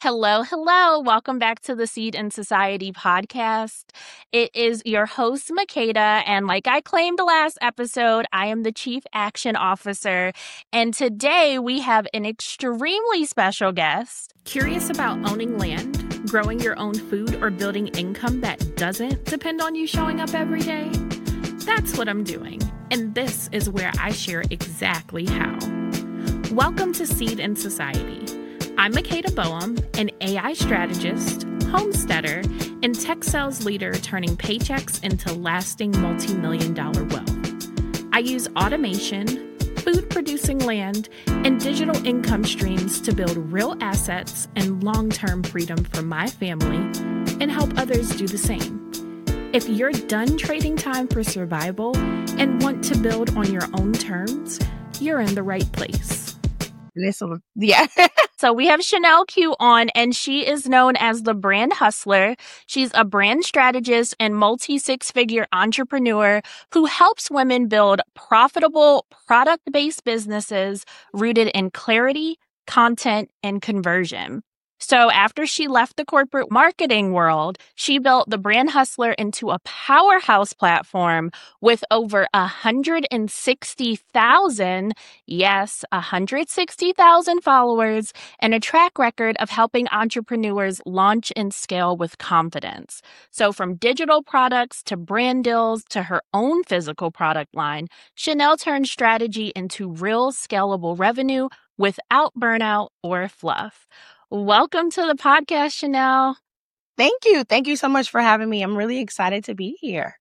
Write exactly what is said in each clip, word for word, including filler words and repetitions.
Hello, hello. Welcome back to the Seed and Society podcast. It is your host, Makeda, and like I claimed last episode, I am the Chief Action Officer. And today we have an extremely special guest. Curious about owning land, growing your own food, or building income that doesn't depend on you showing up every day? That's what I'm doing. And this is where I share exactly how. Welcome to Seed and Society. I'm Makeda Boehm, an A I strategist, homesteader, and tech sales leader turning paychecks into lasting multi-million dollar wealth. I use automation, food-producing land, and digital income streams to build real assets and long-term freedom for my family and help others do the same. If you're done trading time for survival and want to build on your own terms, you're in the right place. Listen, yeah. So we have Chanel Q on, and she is known as the Brand Hustler. She's a brand strategist and multi-six-figure entrepreneur who helps women build profitable product-based businesses rooted in clarity, content, and conversion. So after she left the corporate marketing world, she built the Brand Hustler into a powerhouse platform with over one hundred sixty thousand, yes, one hundred sixty thousand followers and a track record of helping entrepreneurs launch and scale with confidence. So from digital products to brand deals to her own physical product line, Chanel turned strategy into real scalable revenue without burnout or fluff. Welcome to the podcast, Chanel. Thank you. Thank you so much for having me. I'm really excited to be here.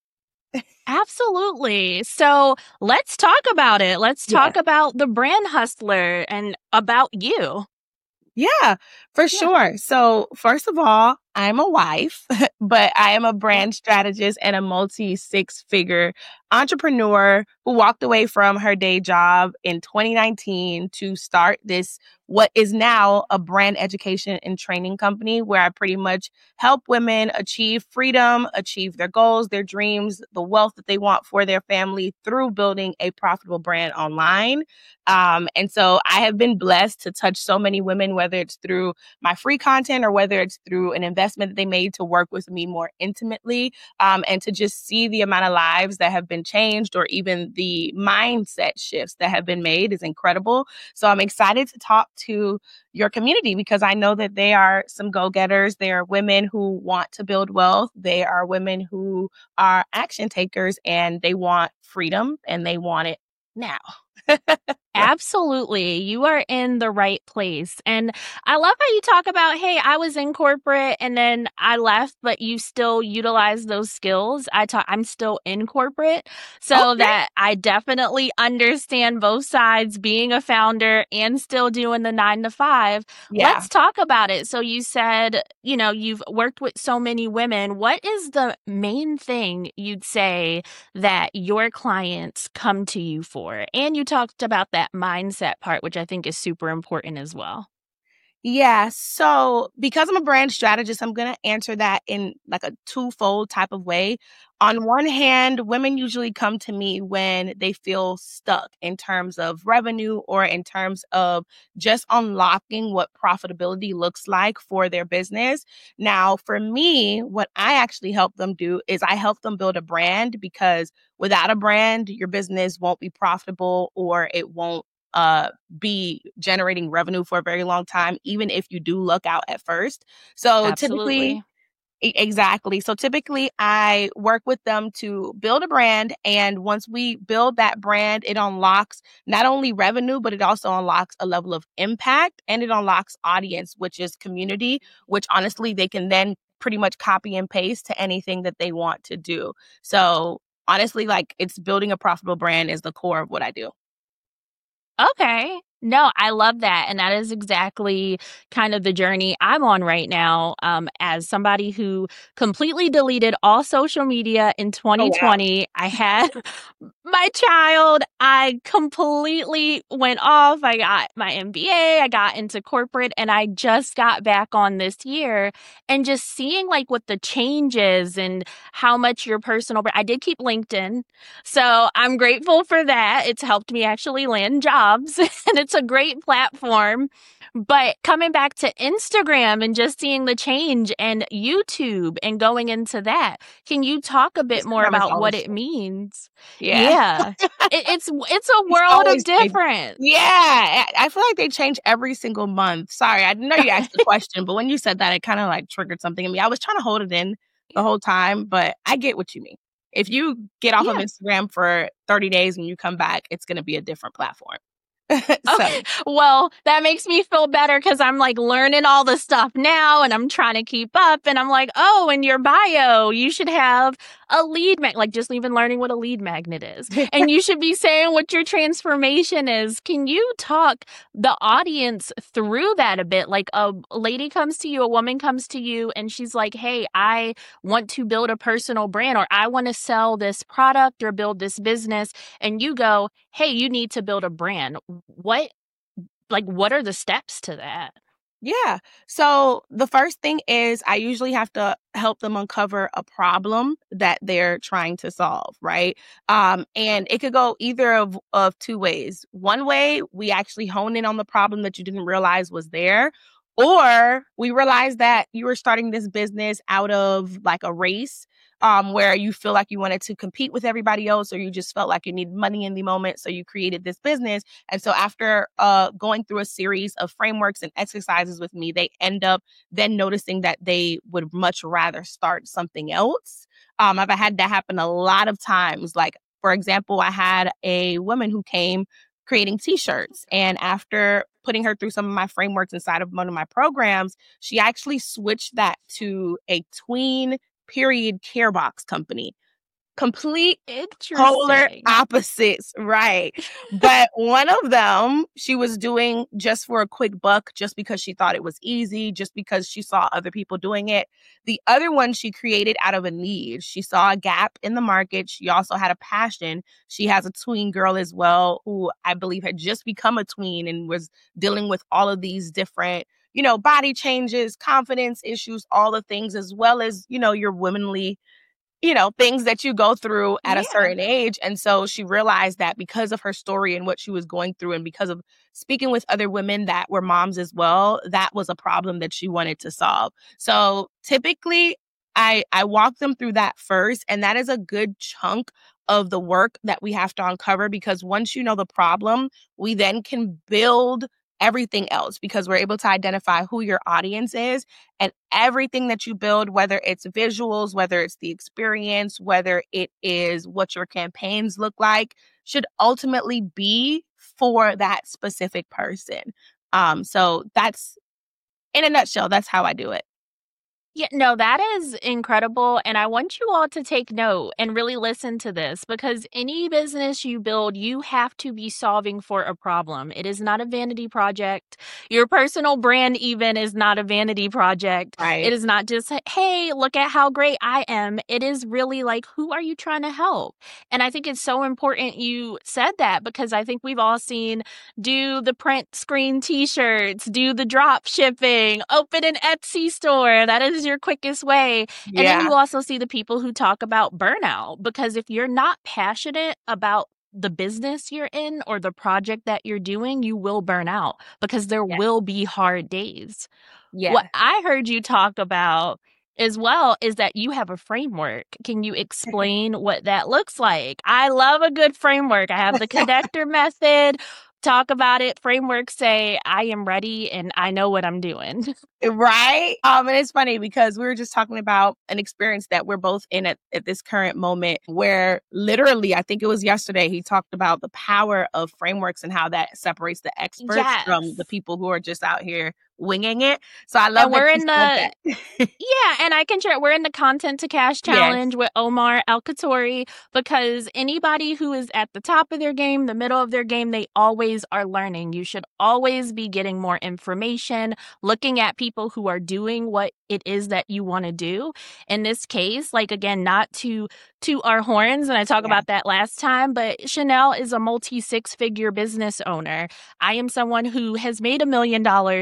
Absolutely. So let's talk about it. Let's talk Yeah. about the Brand Hustler and about you. Yeah, for sure. So first of all, I'm a wife, but I am a brand strategist and a multi six figure entrepreneur who walked away from her day job in twenty nineteen to start this, what is now a brand education and training company where I pretty much help women achieve freedom, achieve their goals, their dreams, the wealth that they want for their family through building a profitable brand online. Um, and so I have been blessed to touch so many women, whether it's through my free content or whether it's through an investment that they made to work with me more intimately, um, and to just see the amount of lives that have been changed or even the mindset shifts that have been made is incredible. So I'm excited to talk to your community because I know that they are some go-getters. They are women who want to build wealth. They are women who are action takers and they want freedom and they want it now. Absolutely. You are in the right place. And I love how you talk about, hey, I was in corporate and then I left, but you still utilize those skills. I talk, I'm still in corporate so Okay. that I definitely understand both sides, being a founder and still doing the nine to five. Yeah. Let's talk about it. So you said, you know, you've worked with so many women. What is the main thing you'd say that your clients come to you for? And you talked about that mindset part, which I think is super important as well. Yeah. So because I'm a brand strategist, I'm going to answer that in like a twofold type of way. On one hand, women usually come to me when they feel stuck in terms of revenue or in terms of just unlocking what profitability looks like for their business. Now, for me, what I actually help them do is I help them build a brand because without a brand, your business won't be profitable or it won't uh be generating revenue for a very long time, even if you do look out at first. So Absolutely. typically, e- exactly. So typically I work with them to build a brand. And once we build that brand, it unlocks not only revenue, but it also unlocks a level of impact and it unlocks audience, which is community, which honestly, they can then pretty much copy and paste to anything that they want to do. So honestly, like it's building a profitable brand is the core of what I do. Okay. No, I love that. And that is exactly kind of the journey I'm on right now, um, as somebody who completely deleted all social media in Oh, wow. twenty twenty. I had my child. I completely went off. I got my M B A. I got into corporate and I just got back on this year and just seeing like what the changes and how much your personal, I did keep LinkedIn. So I'm grateful for that. It's helped me actually land jobs and it's a great platform. But coming back to Instagram and just seeing the change and YouTube and going into that, can you talk a bit more Instagram is about what always it means? Yeah. Yeah. It, it's it's a It's world of always changing. difference. Yeah, I I feel like they change every single month. Sorry, I know you asked the question, but when you said that, it kinda, like, triggered something in me. I was trying to hold it in the whole time, but I get what you mean. If you get off of Yeah. Instagram for thirty days and you come back, it's gonna be a different platform. So Okay. Well, that makes me feel better because I'm like learning all the stuff now and I'm trying to keep up. And I'm like, oh, in your bio, you should have a lead mag, like just even learning what a lead magnet is. And you should be saying what your transformation is. Can you talk the audience through that a bit? Like a lady comes to you, a woman comes to you, and she's like, hey, I want to build a personal brand, or I want to sell this product or build this business. And you go, hey, you need to build a brand. What, like, what are the steps to that? Yeah. So the first thing is I usually have to help them uncover a problem that they're trying to solve, right? Um, and it could go either of, of two ways. One way, we actually hone in on the problem that you didn't realize was there. Or we realize that you were starting this business out of like a race um, where you feel like you wanted to compete with everybody else, or you just felt like you needed money in the moment. So you created this business. And so after uh, going through a series of frameworks and exercises with me, they end up then noticing that they would much rather start something else. Um, I've had that happen a lot of times. Like, for example, I had a woman who came creating t-shirts. And after putting her through some of my frameworks inside of one of my programs, she actually switched that to a tween period care box company. Complete polar Interesting. opposites, right? But one of them she was doing just for a quick buck, just because she thought it was easy, just because she saw other people doing it. The other one she created out of a need. She saw a gap in the market. She also had a passion. She has a tween girl as well, who I believe had just become a tween and was dealing with all of these different, you know, body changes, confidence issues, all the things, as well as, you know, your womanly you know, things that you go through at a Yeah. certain age. And so she realized that because of her story and what she was going through, and because of speaking with other women that were moms as well, that was a problem that she wanted to solve. So typically, I, I walk them through that first. And that is a good chunk of the work that we have to uncover, because once you know the problem, we then can build everything else, because we're able to identify who your audience is, and everything that you build, whether it's visuals, whether it's the experience, whether it is what your campaigns look like, should ultimately be for that specific person. Um, so that's, in a nutshell, that's how I do it. Yeah, no, that is incredible. And I want you all to take note and really listen to this, because any business you build, you have to be solving for a problem. It is not a vanity project. Your personal brand even is not a vanity project. Right. It is not just, hey, look at how great I am. It is really like, who are you trying to help? And I think it's so important you said that, because I think we've all seen do the print screen t-shirts, do the drop shipping, open an Etsy store. That is your quickest way. And then Yeah. you also see the people who talk about burnout, because if you're not passionate about the business you're in or the project that you're doing, you will burn out, because there Yeah. will be hard days. Yeah. What I heard you talk about as well is that you have a framework. Can you explain what that looks like? I love a good framework. I have the connector method. Talk about it. Frameworks say, I am ready and I know what I'm doing. Right. Um, and it's funny because we were just talking about an experience that we're both in at, at this current moment, where literally, I think it was yesterday, he talked about the power of frameworks and how that separates the experts Yes. from the people who are just out here winging it. So I love And that we're you in said the that. Yeah, and I can share, we're in the Content to Cash Yes. Challenge with Omar El Khatori, because anybody who is at the top of their game, the middle of their game, they always are learning. You should always be getting more information, looking at people who are doing what it is that you want to do. In this case, like, again, not to to our horns, and I talked Yeah. about that last time, but Chanel is a multi six figure business owner. I am someone who has made a million dollars in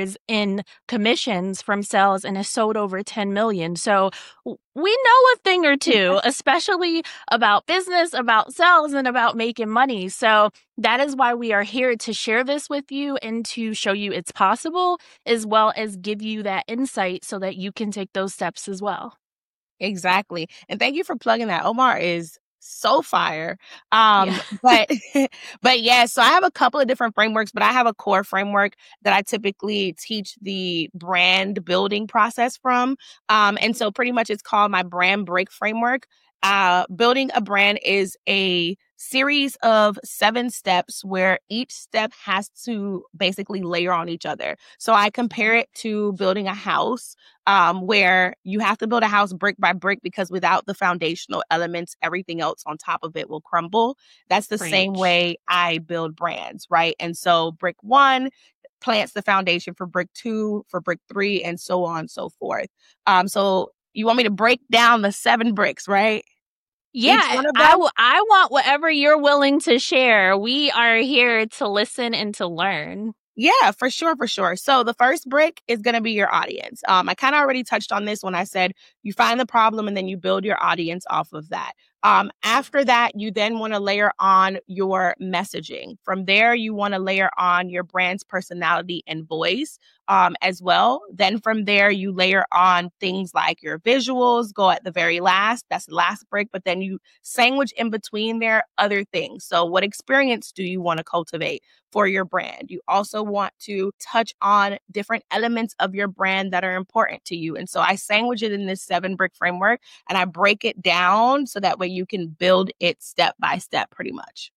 in commissions from sales and has sold over ten million. So we know a thing or two, especially about business, about sales, and about making money. So that is why we are here to share this with you and to show you it's possible, as well as give you that insight so that you can take those steps as well. Exactly. And thank you for plugging that. Omar is so fire. Um, Yeah. but, but yeah, so I have a couple of different frameworks, but I have a core framework that I typically teach the brand building process from. Um, and so pretty much it's called my brand break framework. Uh, building a brand is a series of seven steps where each step has to basically layer on each other. So I compare it to building a house, um, where you have to build a house brick by brick, because without the foundational elements, everything else on top of it will crumble. That's the same Preach. way I build brands, right? And so brick one plants the foundation for brick two, for brick three, and so on and so forth. Um, so you want me to break down the seven bricks, right? Each Yeah, one of I, them? w- I want whatever you're willing to share. We are here to listen and to learn. Yeah, for sure, for sure. So the first brick is going to be your audience. Um, I kind of already touched on this when I said you find the problem and then you build your audience off of that. Um, after that, you then want to layer on your messaging. From there, you want to layer on your brand's personality and voice um, as well. Then from there, you layer on things like your visuals, go at the very last. That's the last brick. But then you sandwich in between there other things. So what experience do you want to cultivate for your brand? You also want to touch on different elements of your brand that are important to you. And so I sandwich it in this seven brick framework and I break it down so that way you can build it step by step pretty much.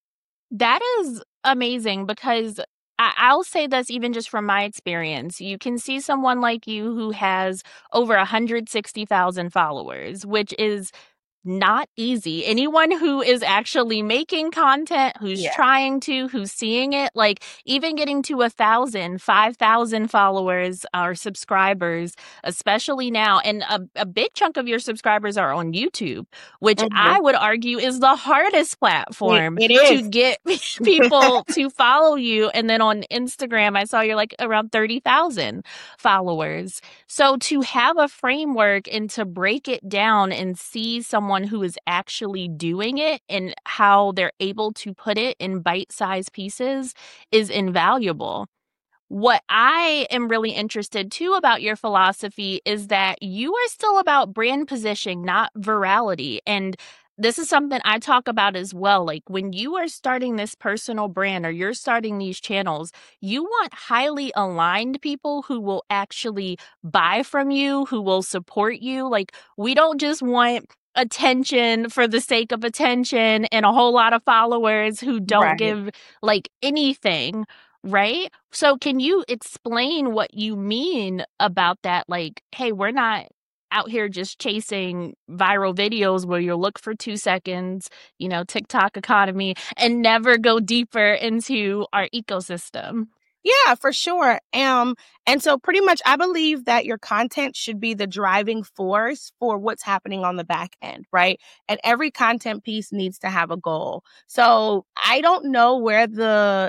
That is amazing because I- I'll say this even just from my experience. You can see someone like you who has over one hundred sixty thousand followers, which is not easy. Anyone who is actually making content, who's Yeah. trying to, who's seeing it, like even getting to a thousand, five thousand followers or subscribers, especially now. And a, a big chunk of your subscribers are on YouTube, which Mhm. I would argue is the hardest It, platform it to is. get people to follow you. And then on Instagram, I saw you're like around thirty thousand followers. So to have a framework and to break it down and see someone who is actually doing it and how they're able to put it in bite-sized pieces is invaluable. What I am really interested too about your philosophy is that you are still about brand positioning, not virality. And this is something I talk about as well. Like when you are starting this personal brand or you're starting these channels, you want highly aligned people who will actually buy from you, who will support you. Like we don't just want attention for the sake of attention and a whole lot of followers who don't Right. give like anything. Right? So can you explain what you mean about that? Like, hey, we're not out here just chasing viral videos where you look for two seconds, you know, TikTok economy, and never go deeper into our ecosystem. Yeah, for sure. Um, and so pretty much I believe that your content should be the driving force for what's happening on the back end, right? And every content piece needs to have a goal. So I don't know where the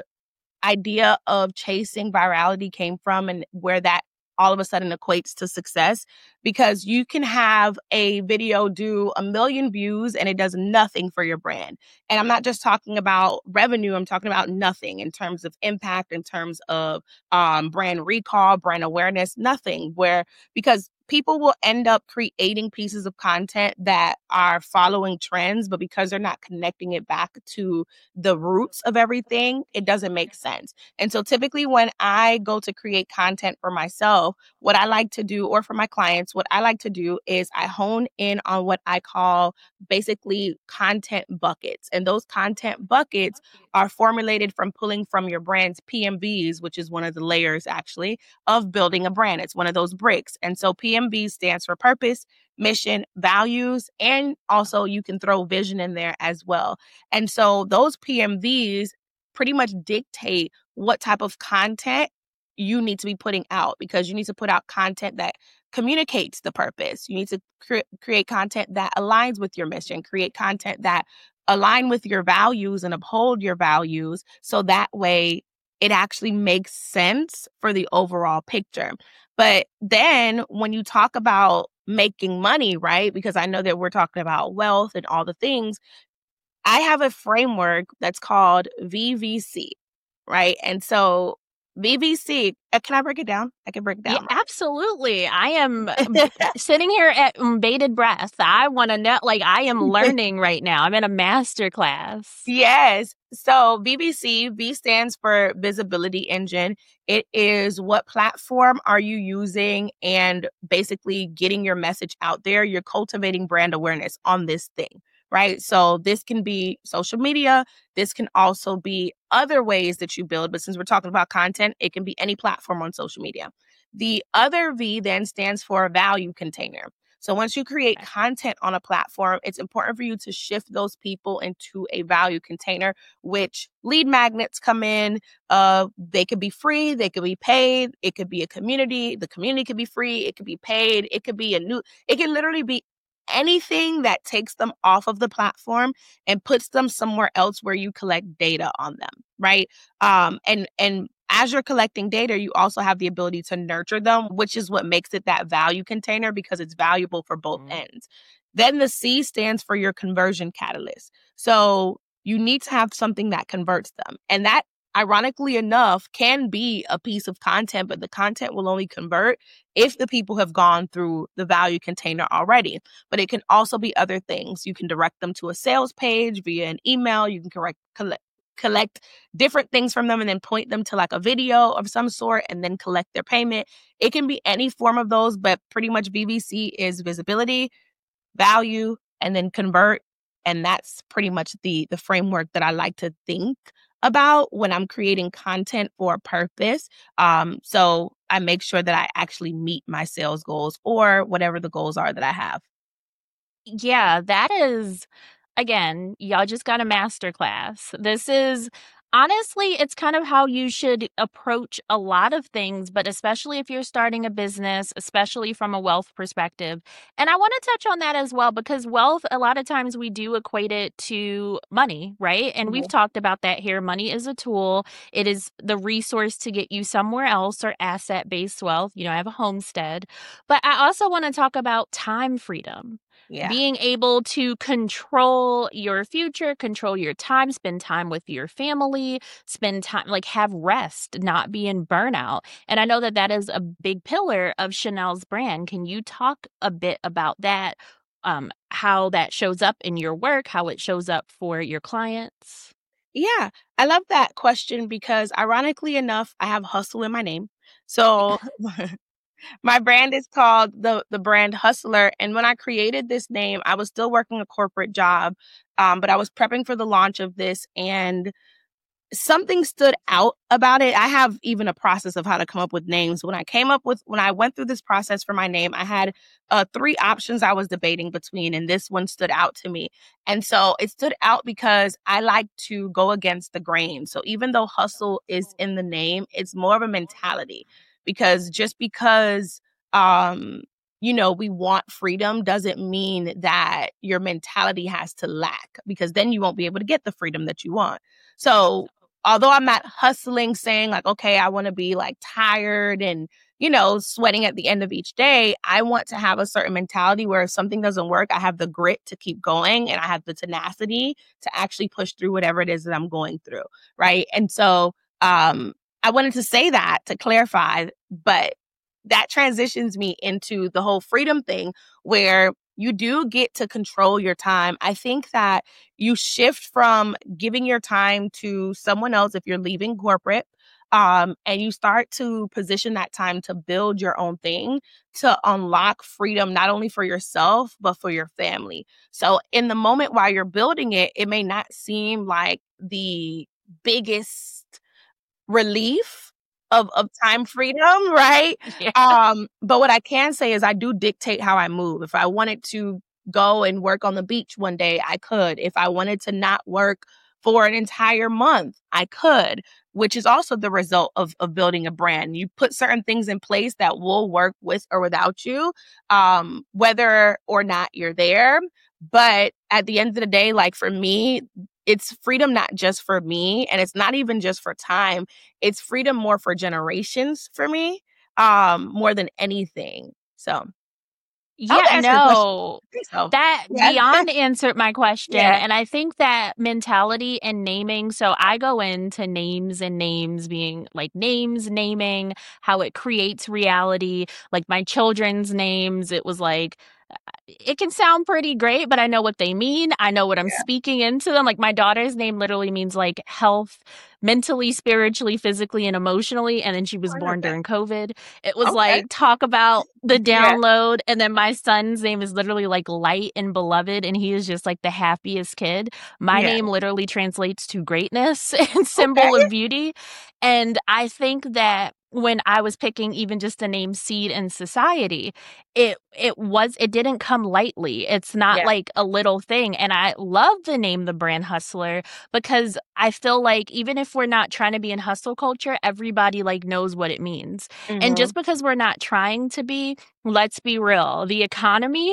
idea of chasing virality came from and where that all of a sudden equates to success, because you can have a video do a million views and it does nothing for your brand. And I'm not just talking about revenue, I'm talking about nothing in terms of impact, in terms of um, brand recall, brand awareness, nothing. Where because people will end up creating pieces of content that are following trends, but because they're not connecting it back to the roots of everything, it doesn't make sense. And so typically when I go to create content for myself, what I like to do, or for my clients, what I like to do is I hone in on what I call basically content buckets. And those content buckets are formulated from pulling from your brand's P M Vs, which is one of the layers actually of building a brand. It's one of those bricks. And so P M V stands for purpose, mission, values, and also you can throw vision in there as well. And so those P M Vs pretty much dictate what type of content you need to be putting out, because you need to put out content that communicates the purpose. You need to cre- create content that aligns with your mission, create content that align with your values and uphold your values. So that way it actually makes sense for the overall picture. But then when you talk about making money, right? Because I know that we're talking about wealth and all the things, I have a framework that's called V V C, right? And so V V C, uh, can I break it down? I can break it Yeah, down, absolutely. I am b- right? sitting here at mm, bated breath. I want to know, like, I am learning right now. I'm in a master class. Yes. So V B C, V stands for Visibility Engine. It is what platform are you using and basically getting your message out there. You're cultivating brand awareness on this thing, right? So this can be social media. This can also be other ways that you build. But since we're talking about content, it can be any platform on social media. The other V then stands for Value Container. So once you create content on a platform, it's important for you to shift those people into a value container, which lead magnets come in. Uh, they could be free, they could be paid, it could be a community. The community could be free, it could be paid, it could be a new, it can literally be anything that takes them off of the platform and puts them somewhere else where you collect data on them, right? Um, and and as you're collecting data, you also have the ability to nurture them, which is what makes it that value container because it's valuable for both Mm. ends. Then the C stands for your conversion catalyst. So you need to have something that converts them. And that, ironically enough, can be a piece of content, but the content will only convert if the people have gone through the value container already. But it can also be other things. You can direct them to a sales page via an email. You can correct, collect, collect different things from them and then point them to like a video of some sort and then collect their payment. It can be any form of those, but pretty much V V C is visibility, value, and then convert. And that's pretty much the the framework that I like to think about when I'm creating content for a purpose. Um, so I make sure that I actually meet my sales goals or whatever the goals are that I have. Yeah, that is, again, y'all just got a master class. This is honestly, it's kind of how you should approach a lot of things, but especially if you're starting a business, especially from a wealth perspective. And I want to touch on that as well because wealth, a lot of times we do equate it to money, right? And we've Mhm. talked about that here. Money is a tool, it is the resource to get you somewhere else or asset based wealth. You know, I have a homestead, but I also want to talk about time freedom, Yeah. being able to control your future, control your time, spend time with your family, spend time, like have rest, not be in burnout. And I know that that is a big pillar of Chanel's brand. Can you talk a bit about that? Um, how that shows up in your work, how it shows up for your clients? Yeah, I love that question because ironically enough, I have hustle in my name. So my brand is called the the brand Hustler. And when I created this name, I was still working a corporate job, um, but I was prepping for the launch of this, and something stood out about it. I have even a process of how to come up with names. When I came up with, when I went through this process for my name, I had uh, three options I was debating between, and this one stood out to me. And so it stood out because I like to go against the grain. So even though hustle is in the name, it's more of a mentality because just because, um, you know, we want freedom doesn't mean that your mentality has to lack because then you won't be able to get the freedom that you want. So although I'm not hustling, saying like, okay, I want to be like tired and, you know, sweating at the end of each day, I want to have a certain mentality where if something doesn't work, I have the grit to keep going and I have the tenacity to actually push through whatever it is that I'm going through. Right. And so um, I wanted to say that to clarify, but that transitions me into the whole freedom thing where you do get to control your time. I think that you shift from giving your time to someone else if you're leaving corporate, um, and you start to position that time to build your own thing, to unlock freedom, not only for yourself, but for your family. So in the moment while you're building it, it may not seem like the biggest relief of of time freedom, right? Yeah. Um, but what I can say is I do dictate how I move. If I wanted to go and work on the beach one day, I could. If I wanted to not work for an entire month, I could, which is also the result of of building a brand. You put certain things in place that will work with or without you, um, whether or not you're there. But at the end of the day, like for me, it's freedom not just for me, and it's not even just for time. It's freedom more for generations for me, um, more than anything. So I hope Yeah, that answers your question. no. I think so. That Yeah. beyond answered my question. Yeah. And I think that mentality and naming, so I go into names and names being like names, naming, how it creates reality. Like my children's names, it was like, it can sound pretty great, but I know what they mean. I know what I'm Yeah. speaking into them. Like my daughter's name literally means like health, mentally, spiritually, physically, and emotionally. And then she was Oh, I love born that. during COVID. It was Okay. like, talk about the Yeah. download. And then my son's name is literally like light and beloved. And he is just like the happiest kid. My Yeah. name literally translates to greatness and Okay. symbol of beauty. And I think that when I was picking even just the name Seed in Society, it it was it didn't come lightly. It's not Yeah. like a little thing. And I love the name The Brand Hustler because I feel like even if we're not trying to be in hustle culture, everybody like knows what it means. And Mhm. just because we're not trying to be, let's be real, the economy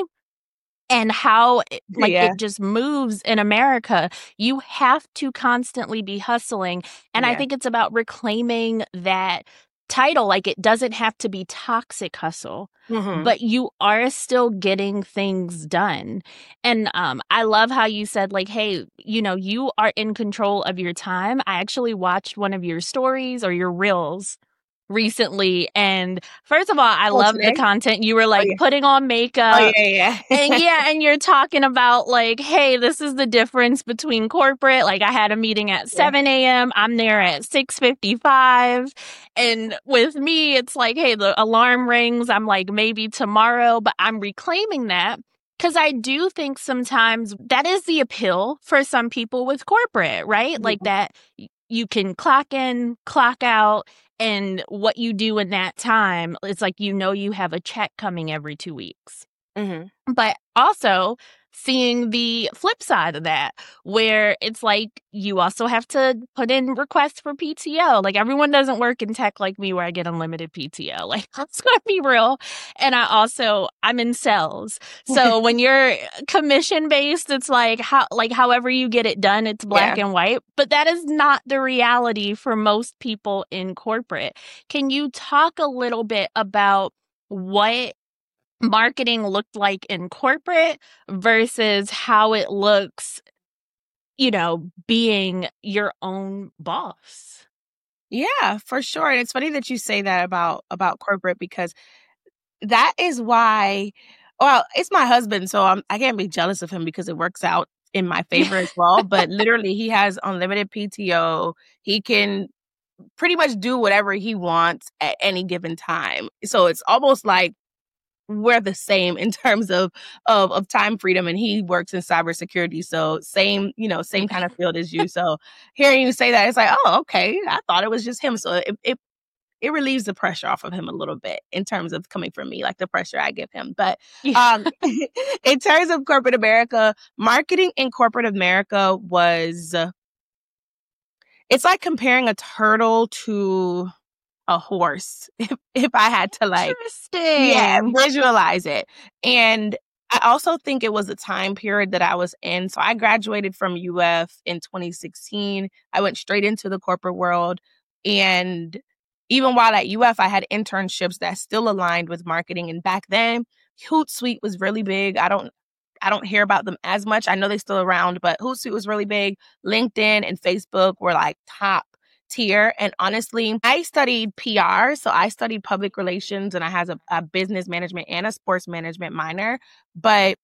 and how it, like Yeah. it just moves in America, you have to constantly be hustling. And I Yeah. think it's about reclaiming that title. Like it doesn't have to be toxic hustle, Mhm. but you are still getting things done. And um, I love how you said like, hey, you know, you are in control of your time. I actually watched one of your stories or your reels recently. And first of all, I Oh, love the today? content. You were Oh, like yeah. putting on Oh, makeup. yeah, yeah. And yeah, and you're talking about like, hey, this is the difference between corporate. Like I had a meeting at Yeah. seven a.m. I'm there at six fifty-five. And with me, it's like, hey, the alarm rings. I'm like, maybe tomorrow, but I'm reclaiming that. Because I do think sometimes that is the appeal for some people with corporate, right? Like Mhm. that y- you can clock in, clock out, and what you do in that time, it's like you know you have a check coming every two weeks. Mhm. But also seeing the flip side of that, where it's like you also have to put in requests for P T O. Like everyone doesn't work in tech like me where I get unlimited P T O. Like let's gonna be real. And I also I'm in sales. So when you're commission based, it's like how like however you get it done, it's black Yeah. and white. But that is not the reality for most people in corporate. Can you talk a little bit about what marketing looked like in corporate versus how it looks, you know, being your own boss? Yeah, for sure. And it's funny that you say that about about corporate because that is why well, it's my husband, so I'm I can't be jealous of him because it works out in my favor as well, but literally he has unlimited P T O. He can pretty much do whatever he wants at any given time. So it's almost like we're the same in terms of of of time freedom, and he works in cybersecurity, so same, you know, same kind of field as you. So hearing you say that, it's like, oh, okay. I thought it was just him. So it it it relieves the pressure off of him a little bit in terms of coming from me, like the pressure I give him. But Yeah. um in terms of corporate America, marketing in corporate America was uh, it's like comparing a turtle to a horse if if I had to like yeah, Interesting. visualize it. And I also think it was the time period that I was in. So I graduated from U F in twenty sixteen. I went straight into the corporate world. And even while at U F, I had internships that still aligned with marketing. And back then, Hootsuite was really big. I don't I don't hear about them as much. I know they're still around, but Hootsuite was really big. LinkedIn and Facebook were like top tier. And honestly, I studied P R. So I studied public relations and I had a, a business management and a sports management minor. But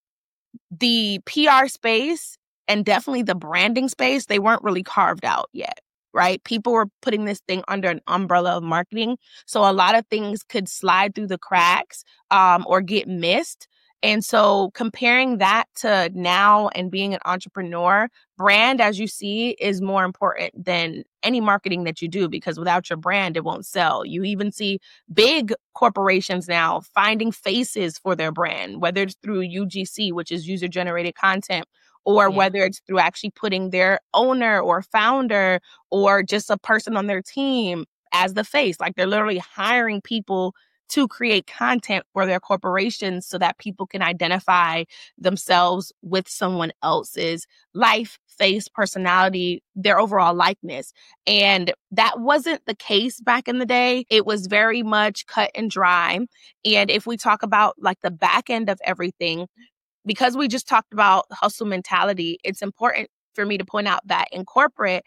the P R space and definitely the branding space, they weren't really carved out yet, right? People were putting this thing under an umbrella of marketing. So a lot of things could slide through the cracks um, or get missed. And so comparing that to now and being an entrepreneur, brand, as you see, is more important than any marketing that you do because without your brand, it won't sell. You even see big corporations now finding faces for their brand, whether it's through U G C, which is user generated content, or Yeah. whether it's through actually putting their owner or founder or just a person on their team as the face. Like they're literally hiring people to create content for their corporations so that people can identify themselves with someone else's life, face, personality, their overall likeness. And that wasn't the case back in the day. It was very much cut and dry. And if we talk about like the back end of everything, because we just talked about hustle mentality, it's important for me to point out that in corporate,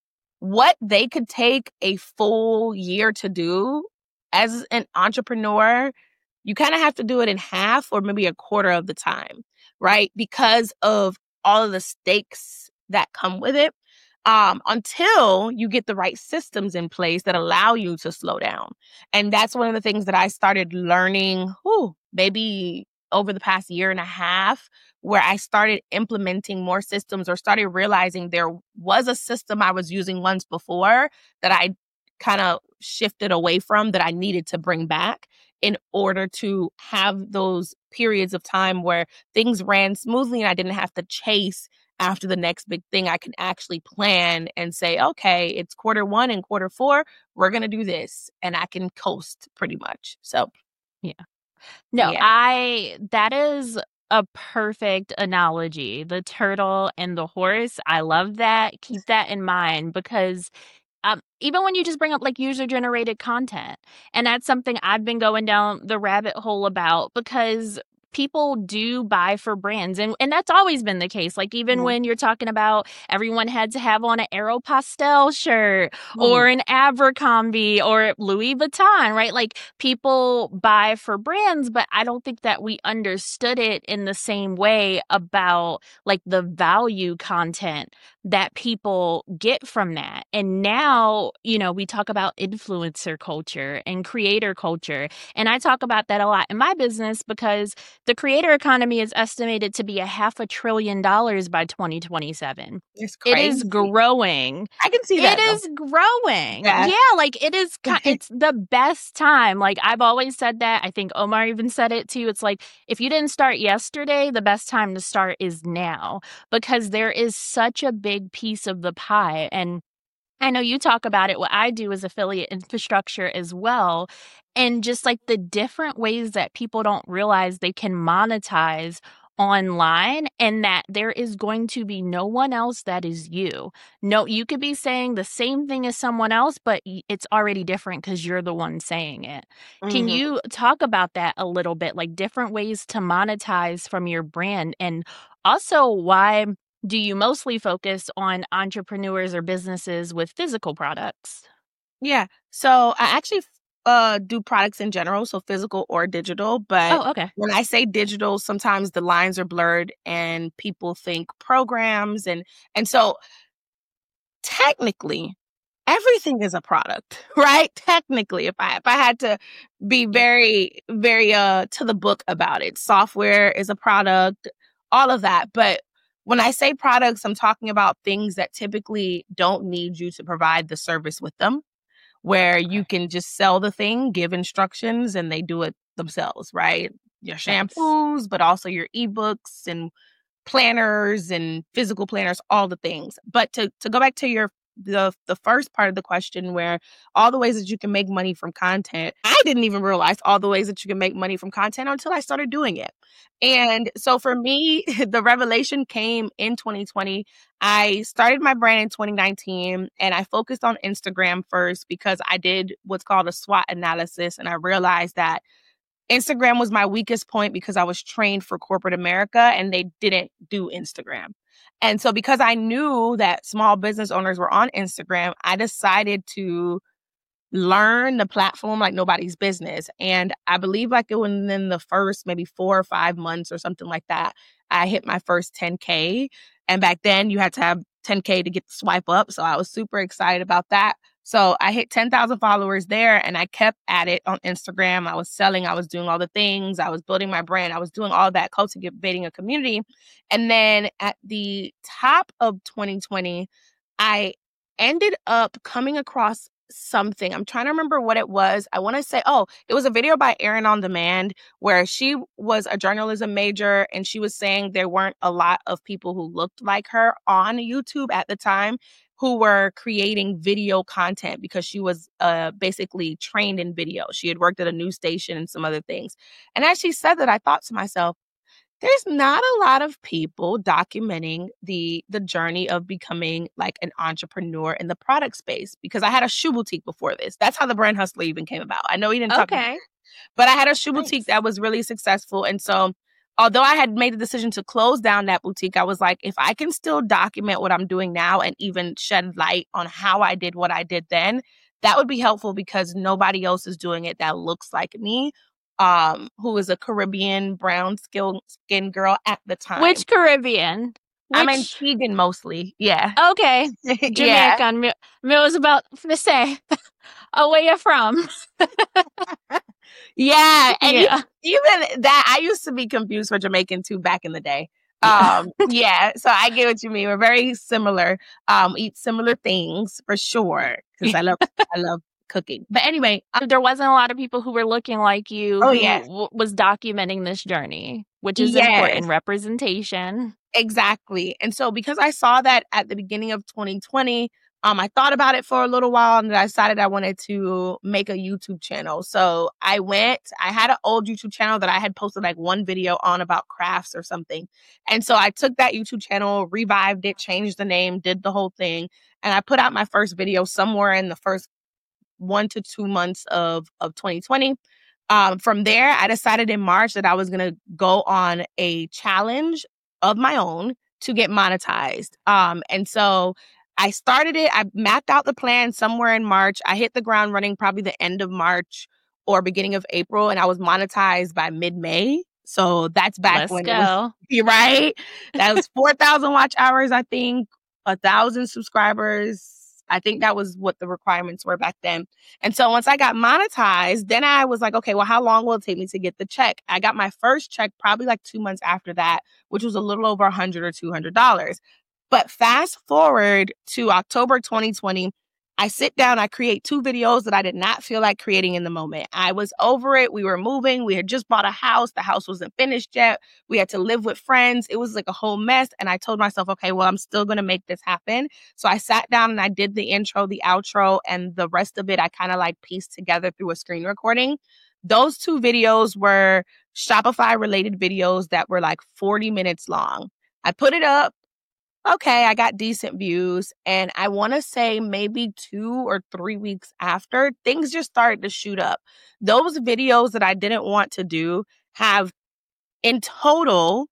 what they could take a full year to do as an entrepreneur, you kind of have to do it in half or maybe a quarter of the time, right? Because of all of the stakes that come with it, um, until you get the right systems in place that allow you to slow down. And that's one of the things that I started learning, whew, maybe over the past year and a half, where I started implementing more systems or started realizing there was a system I was using once before that I kind of shifted away from that I needed to bring back in order to have those periods of time where things ran smoothly and I didn't have to chase after the next big thing. I can actually plan and say, okay, it's quarter one and quarter four, we're going to do this. And I can coast pretty much. So, yeah. No, yeah. I, that is a perfect analogy. The turtle and the horse. I love that. Keep that in mind because um, even when you just bring up like user generated content, and that's something I've been going down the rabbit hole about because people do buy for brands. And, and that's always been the case. Like even mm-hmm. when you're talking about everyone had to have on an Aeropostale shirt mm-hmm. or an Abercrombie or Louis Vuitton, right? Like people buy for brands, but I don't think that we understood it in the same way about like the value content that people get from that. And now, you know, we talk about influencer culture and creator culture. And I talk about that a lot in my business because the creator economy is estimated to be a half a trillion dollars by twenty twenty-seven. It's crazy. It is growing. I can see that. It though. is growing. Yeah. yeah, like it is. It's the best time. Like I've always said that. I think Omar even said it too. It's like if you didn't start yesterday, the best time to start is now because there is such a big piece of the pie. And I know you talk about it. What I do is affiliate infrastructure as well. And just like the different ways that people don't realize they can monetize online and that there is going to be no one else that is you. No, you could be saying the same thing as someone else, but it's already different because you're the one saying it. Mm-hmm. Can you talk about that a little bit? Like different ways to monetize from your brand and also why do you mostly focus on entrepreneurs or businesses with physical products? Yeah. So I actually uh, do products in general, so physical or digital. But oh, okay. when I say digital, sometimes the lines are blurred and people think programs. And, and so technically, everything is a product, right? Technically, if I if I had to be very, very uh to the book about it, software is a product, all of that. But when I say products, I'm talking about things that typically don't need you to provide the service with them, where you can just sell the thing, give instructions, and they do it themselves, right? Your shampoos, yes. but also your ebooks and planners and physical planners, all the things. But to, to go back to your the the first part of the question where all the ways that you can make money from content, I didn't even realize all the ways that you can make money from content until I started doing it. And so for me, the revelation came in twenty twenty. I started my brand in twenty nineteen and I focused on Instagram first because I did what's called a SWOT analysis. And I realized that Instagram was my weakest point because I was trained for corporate America and they didn't do Instagram. And so because I knew that small business owners were on Instagram, I decided to learn the platform like nobody's business. And I believe like it was in the first maybe four or five months or something like that, I hit my first ten K. And back then you had to have ten K to get the swipe up. So I was super excited about that. So I hit ten thousand followers there and I kept at it on Instagram. I was selling, I was doing all the things, I was building my brand, I was doing all that, cultivating a community. And then at the top of twenty twenty, I ended up coming across something. I'm trying to remember what it was. I want to say, oh, it was a video by Erin on Demand where she was a journalism major and she was saying there weren't a lot of people who looked like her on YouTube at the time. who were creating video content because she was uh, basically trained in video. She had worked at a news station and some other things. And as she said that, I thought to myself, there's not a lot of people documenting the the journey of becoming like an entrepreneur in the product space, because I had a shoe boutique before this. That's how the Brand Hustler even came about. I know he didn't talk about Okay. it, but I had a shoe Nice. boutique that was really successful. And so although I had made the decision to close down that boutique, I was like, if I can still document what I'm doing now and even shed light on how I did what I did then, that would be helpful, because nobody else is doing it that looks like me, um, who is a Caribbean brown skin skin girl at the time. Which Caribbean? I'm Which... Antiguan mostly. Yeah. Okay. Yeah. Jamaican. Me, me was about to say, oh, where you from? Yeah. And Yeah. e- even that, I used to be confused for Jamaican too back in the day. Um, yeah. So I get what you mean. We're very similar. Um, eat similar things for sure, because I love I love cooking. But anyway, um, There wasn't a lot of people who were looking like you Oh, who yes. w- was documenting this journey, which is Yes. important. Representation. exactly. And so because I saw that at the beginning of twenty twenty, um, I thought about it for a little while, and then I decided I wanted to make a YouTube channel. So I went, I had an old YouTube channel that I had posted like one video on about crafts or something. And so I took that YouTube channel, revived it, changed the name, did the whole thing. And I put out my first video somewhere in the first one to two months of, of twenty twenty. Um, from there, I decided in March that I was going to go on a challenge of my own to get monetized. Um, and so I started it. I mapped out the plan somewhere in March. I hit the ground running probably the end of March or beginning of April, and I was monetized by mid-May. So that's back Let's when go. it was, you're right. That was four thousand watch hours, I think, a thousand subscribers. I think that was what the requirements were back then. And so once I got monetized, then I was like, okay, well, how long will it take me to get the check? I got my first check probably like two months after that, which was a little over one hundred dollars or two hundred dollars. But fast forward to October twenty twenty, I sit down, I create two videos that I did not feel like creating in the moment. I was over it. We were moving. We had just bought a house. The house wasn't finished yet. We had to live with friends. It was like a whole mess. And I told myself, okay, well, I'm still going to make this happen. So I sat down and I did the intro, the outro, and the rest of it, I kind of like pieced together through a screen recording. Those two videos were Shopify related videos that were like forty minutes long. I put it up. Okay, I got decent views. And I want to say maybe two or three weeks after, things just started to shoot up. Those videos that I didn't want to do have in total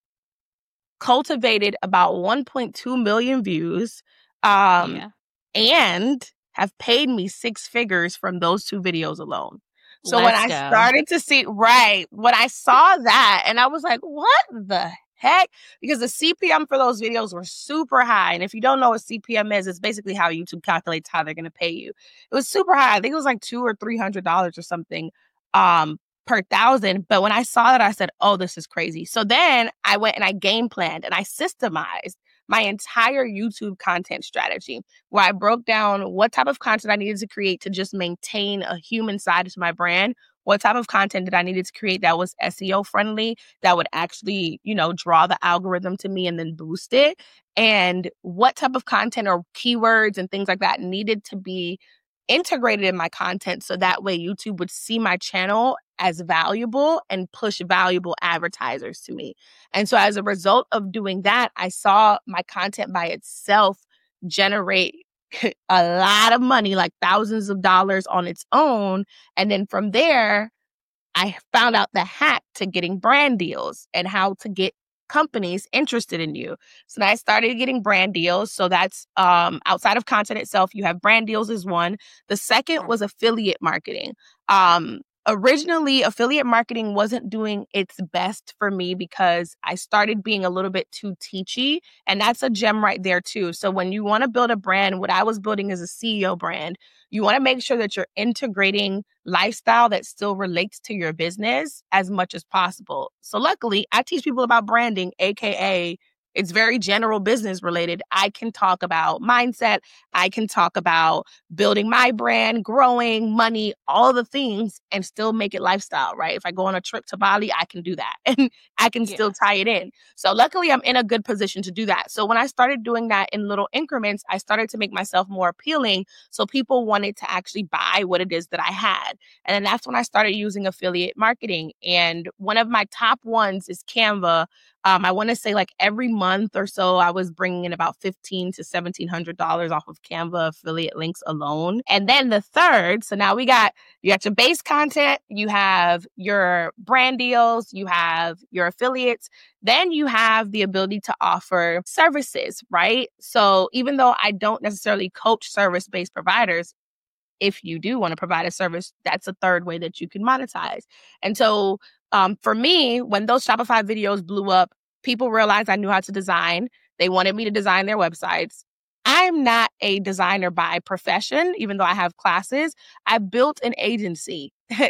cultivated about one point two million views, um, Yeah. and have paid me six figures from those two videos alone. So when Let's I go. started to see, right, when I saw that, and I was like, what the heck? Because the C P M for those videos were super high. And if you don't know what C P M is, it's basically how YouTube calculates how they're going to pay you. It was super high. I think it was like two or three hundred dollars or something um, per thousand. But when I saw that, I said, oh, this is crazy. So then I went and I game planned and I systemized my entire YouTube content strategy, where I broke down what type of content I needed to create to just maintain a human side to my brand. What type of content did I needed to create that was S E O friendly, that would actually, you know, draw the algorithm to me and then boost it? And what type of content or keywords and things like that needed to be integrated in my content so that way YouTube would see my channel as valuable and push valuable advertisers to me. And so as a result of doing that, I saw my content by itself generate a lot of money, like thousands of dollars on its own. And then from there, I found out the hack to getting brand deals and how to get companies interested in you. So I started getting brand deals. So that's um, outside of content itself, you have brand deals is one. The second was affiliate marketing. Um, Originally, affiliate marketing wasn't doing its best for me because I started being a little bit too teachy, and that's a gem right there too. So when you want to build a brand, what I was building is a C E O brand. You want to make sure that you're integrating lifestyle that still relates to your business as much as possible. So luckily, I teach people about branding, aka It's very general business related. I can talk about mindset. I can talk about building my brand, growing, money, all the things, and still make it lifestyle, right? If I go on a trip to Bali, I can do that and I can still Yes. tie it in. So luckily, I'm in a good position to do that. So when I started doing that in little increments, I started to make myself more appealing. So people wanted to actually buy what it is that I had. And then that's when I started using affiliate marketing. And one of my top ones is Canva. Um, I want to say like every month or so, I was bringing in about fifteen to seventeen hundred dollars off of Canva affiliate links alone. And then the third, so now we got you got your base content, you have your brand deals, you have your affiliates, then you have the ability to offer services, right? So even though I don't necessarily coach service-based providers, if you do want to provide a service, that's a third way that you can monetize. And so um, for me, when those Shopify videos blew up, people realized I knew how to design. They wanted me to design their websites. I'm not a designer by profession, even though I have classes. I built an agency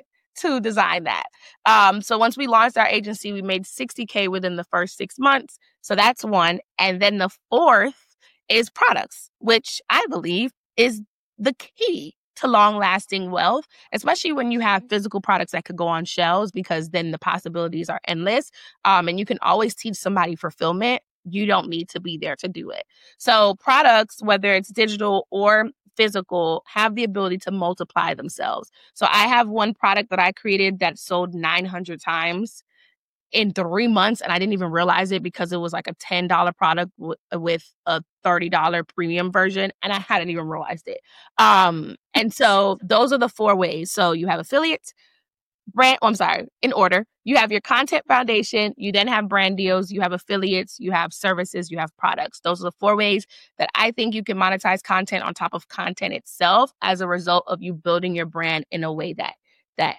to design that. Um, so once we launched our agency, we made sixty K within the first six months. So that's one. And then the fourth is products, which I believe is the key to long-lasting wealth, especially when you have physical products that could go on shelves, because then the possibilities are endless. Um, and you can always teach somebody fulfillment. You don't need to be there to do it. So products, whether it's digital or physical, have the ability to multiply themselves. So I have one product that I created that sold nine hundred times in three months, and I didn't even realize it because it was like a ten dollars product w- with a thirty dollars premium version, and I hadn't even realized it. Um, and so those are the four ways. So you have affiliates, brand, oh, I'm sorry, in order. You have your content foundation, you then have brand deals, you have affiliates, you have services, you have products. Those are the four ways that I think you can monetize content on top of content itself as a result of you building your brand in a way that that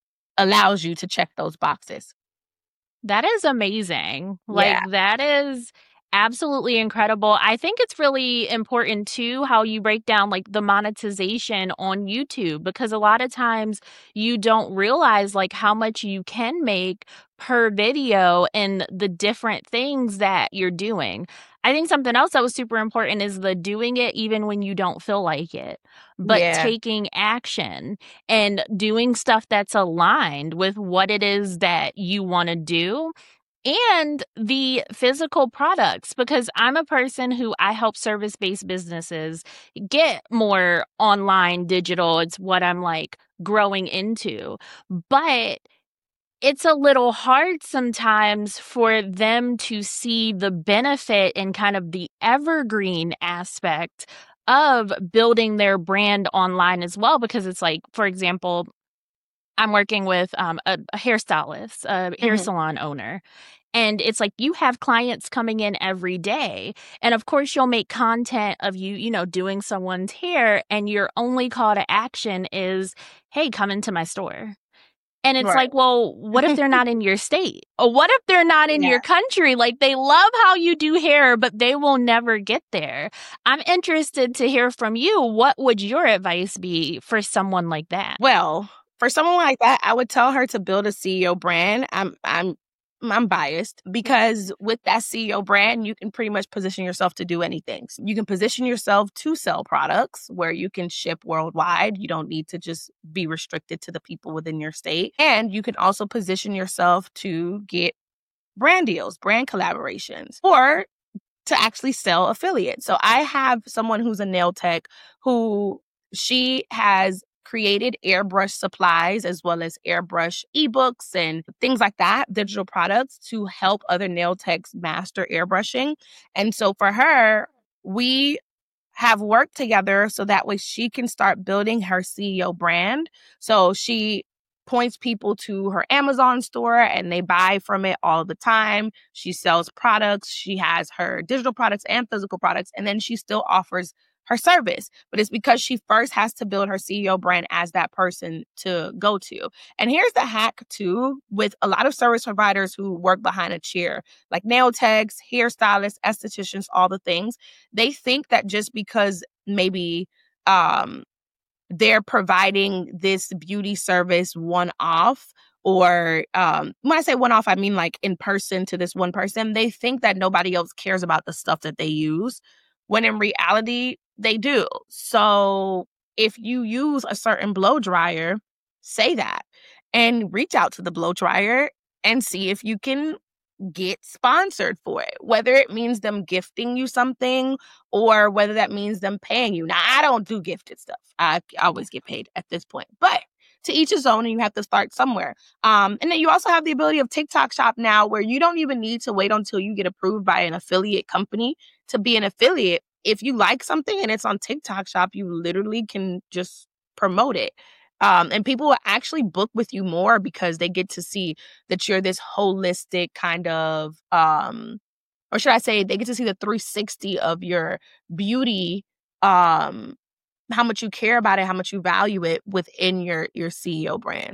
allows you to check those boxes. That is amazing. Yeah. Like, that is absolutely incredible. I think it's really important too how you break down like the monetization on YouTube, because a lot of times you don't realize like how much you can make per video and the different things that you're doing. I think something else that was super important is the doing it even when you don't feel like it, but Yeah. taking action and doing stuff that's aligned with what it is that you want to do and the physical products, because I'm a person who I help service-based businesses get more online digital. It's what I'm like growing into. But it's a little hard sometimes for them to see the benefit and kind of the evergreen aspect of building their brand online as well, because it's like, for example, I'm working with um, a, a hairstylist, a hair Mhm. salon owner. And it's like you have clients coming in every day. And of course, you'll make content of you, you know, doing someone's hair. And your only call to action is, hey, come into my store. And it's Right. like, well, what if they're not in your state? Or what if they're not in Yeah. your country? Like, they love how you do hair, but they will never get there. I'm interested to hear from you. What would your advice be for someone like that? Well, for someone like that, I would tell her to build a C E O brand. I'm I'm I'm biased because with that C E O brand, you can pretty much position yourself to do anything. So you can position yourself to sell products where you can ship worldwide. You don't need to just be restricted to the people within your state. And you can also position yourself to get brand deals, brand collaborations, or to actually sell affiliates. So I have someone who's a nail tech who she has created airbrush supplies as well as airbrush ebooks and things like that, digital products to help other nail techs master airbrushing. And so for her, we have worked together so that way she can start building her C E O brand. So she points people to her Amazon store and they buy from it all the time. She sells products. She has her digital products and physical products, and then she still offers her service. But it's because she first has to build her C E O brand as that person to go to. And here's the hack too, with a lot of service providers who work behind a chair, like nail techs, hairstylists, estheticians, all the things. They think that just because maybe um, they're providing this beauty service one off or um, when I say one-off, I mean like in person to this one person. They think that nobody else cares about the stuff that they use, when in reality, they do. So if you use a certain blow dryer, say that and reach out to the blow dryer and see if you can get sponsored for it, whether it means them gifting you something or whether that means them paying you. Now, I don't do gifted stuff. I always get paid at this point, but to each his own, and you have to start somewhere. Um, and then you also have the ability of TikTok Shop now, where you don't even need to wait until you get approved by an affiliate company to be an affiliate. If you like something and it's on TikTok Shop, you literally can just promote it. Um, and people will actually book with you more because they get to see that you're this holistic kind of, um, or should I say, they get to see the three sixty of your beauty, um, how much you care about it, how much you value it within your your C E O brand.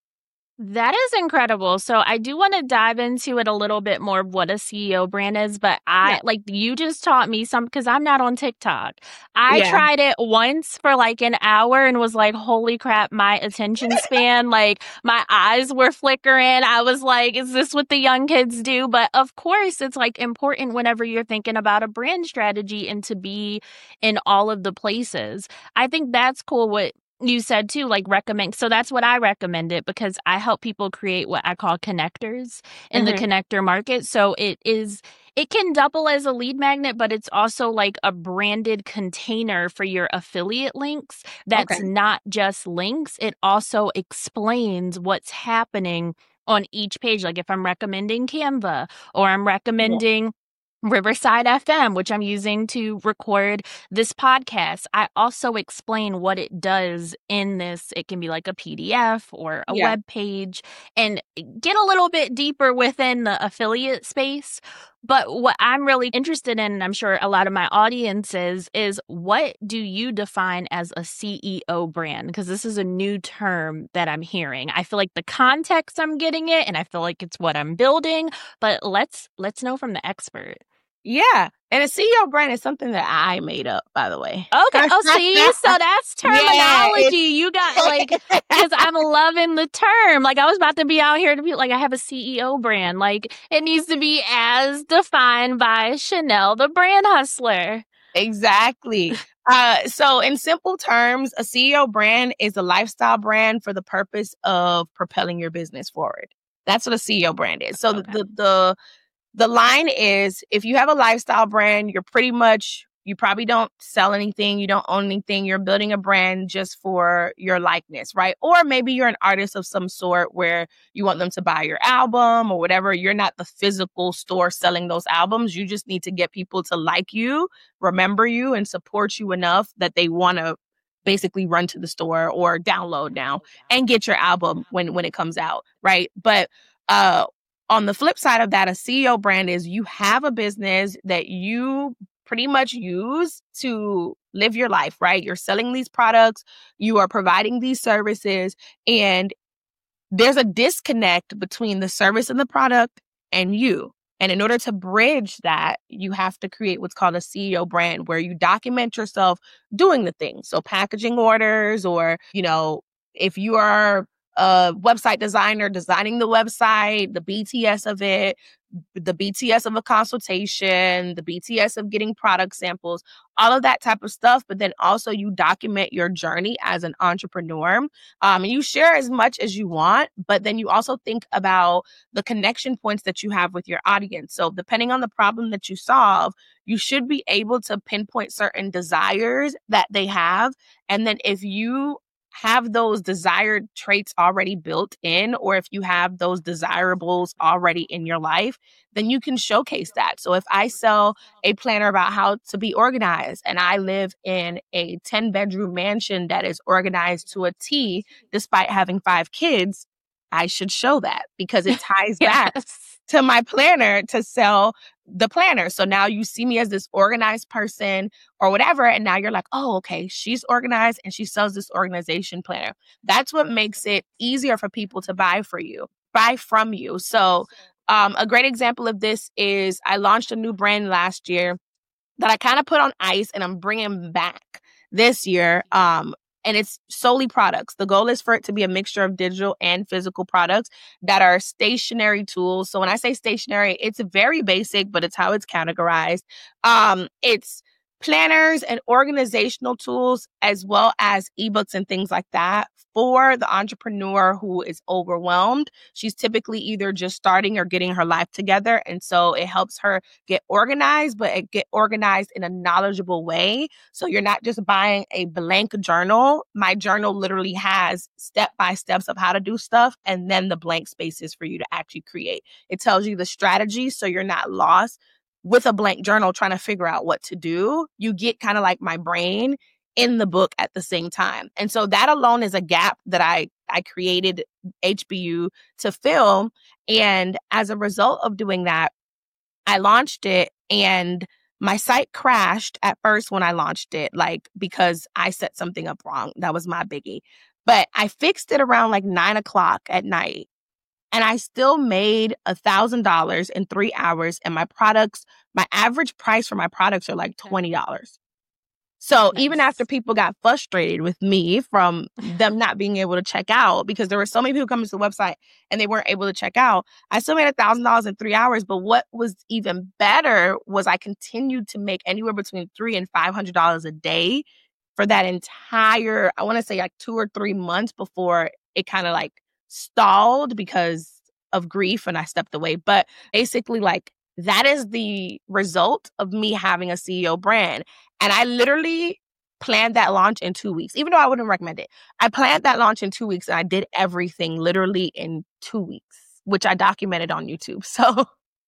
That is incredible. So I do want to dive into it a little bit more of what a C E O brand is, but I Yeah. like you just taught me some because I'm not on TikTok. I Yeah. tried it once for like an hour and was like, holy crap, my attention span, like my eyes were flickering. I was like, is this what the young kids do? But of course, it's like important whenever you're thinking about a brand strategy and to be in all of the places. I think that's cool. What you said too, like recommend. So that's what I recommended because I help people create what I call connectors in the Mhm. connector market. So it is, it can double as a lead magnet, but it's also like a branded container for your affiliate links. That's Okay. not just links. It also explains what's happening on each page. Like if I'm recommending Canva or I'm recommending Riverside F M, which I'm using to record this podcast, I also explain what it does in this. It can be like a P D F or a Yeah. web page and get a little bit deeper within the affiliate space. But what I'm really interested in, and I'm sure a lot of my audience is, is what do you define as a C E O brand? Because this is a new term that I'm hearing. I feel like the context I'm getting it, and I feel like it's what I'm building. But let's let's know from the expert. Yeah. And a C E O brand is something that I made up, by the way. Okay. Oh, see, so that's terminology. Yeah, you got like, because I'm loving the term. Like I was about to be out here to be like, I have a C E O brand. Like it needs to be as defined by Chanel, the brand hustler. Exactly. Uh, so in simple terms, a C E O brand is a lifestyle brand for the purpose of propelling your business forward. That's what a C E O brand is. So Okay. the, the, the The line is, if you have a lifestyle brand, you're pretty much, you probably don't sell anything, you don't own anything, you're building a brand just for your likeness, right? Or maybe you're an artist of some sort where you want them to buy your album or whatever. You're not the physical store selling those albums. You just need to get people to like you, remember you, and support you enough that they want to basically run to the store or download now and get your album when, when it comes out, right? But uh, on the flip side of that, a C E O brand is you have a business that you pretty much use to live your life, right? You're selling these products, you are providing these services, and there's a disconnect between the service and the product and you. And in order to bridge that, you have to create what's called a C E O brand where you document yourself doing the things. So packaging orders, or, you know, if you are a website designer, designing the website, the B T S of it, the B T S of a consultation, the B T S of getting product samples, all of that type of stuff. But then also you document your journey as an entrepreneur. Um, and you share as much as you want, but then you also think about the connection points that you have with your audience. So depending on the problem that you solve, you should be able to pinpoint certain desires that they have. And then if you have those desired traits already built in, or if you have those desirables already in your life, then you can showcase that. So if I sell a planner about how to be organized and I live in a ten bedroom mansion that is organized to a T, despite having five kids, I should show that because it ties Yes. back to my planner to sell the planner. So now you see me as this organized person or whatever. And now you're like, oh, okay, she's organized and she sells this organization planner. That's what makes it easier for people to buy for you, buy from you. So um, a great example of this is I launched a new brand last year that I kind of put on ice and I'm bringing back this year. Um, and it's solely products. The goal is for it to be a mixture of digital and physical products that are stationary tools. So when I say stationary, it's very basic, but it's how it's categorized. Um, it's planners and organizational tools, as well as ebooks and things like that for the entrepreneur who is overwhelmed. She's typically either just starting or getting her life together. And so it helps her get organized, but it get organized in a knowledgeable way. So you're not just buying a blank journal. My journal literally has step-by-steps of how to do stuff, and then the blank spaces for you to actually create. It tells you the strategy so you're not lost. With a blank journal trying to figure out what to do, you get kind of like my brain in the book at the same time. And so that alone is a gap that I, I created H B U to fill. And as a result of doing that, I launched it, and my site crashed at first when I launched it, like because I set something up wrong. That was my biggie. But I fixed it around like nine o'clock at night. And I still made one thousand dollars in three hours. And my products, my average price for my products are like twenty dollars. So nice. Even after people got frustrated with me from them not being able to check out, because there were so many people coming to the website and they weren't able to check out, I still made one thousand dollars in three hours. But what was even better was I continued to make anywhere between three hundred dollars and five hundred dollars a day for that entire, I want to say like two or three months before it kind of like stalled because of grief and I stepped away. But basically, like, that is the result of me having a C E O brand. And I literally planned that launch in two weeks, even though I wouldn't recommend it. I planned that launch in two weeks and I did everything literally in two weeks, which I documented on YouTube. So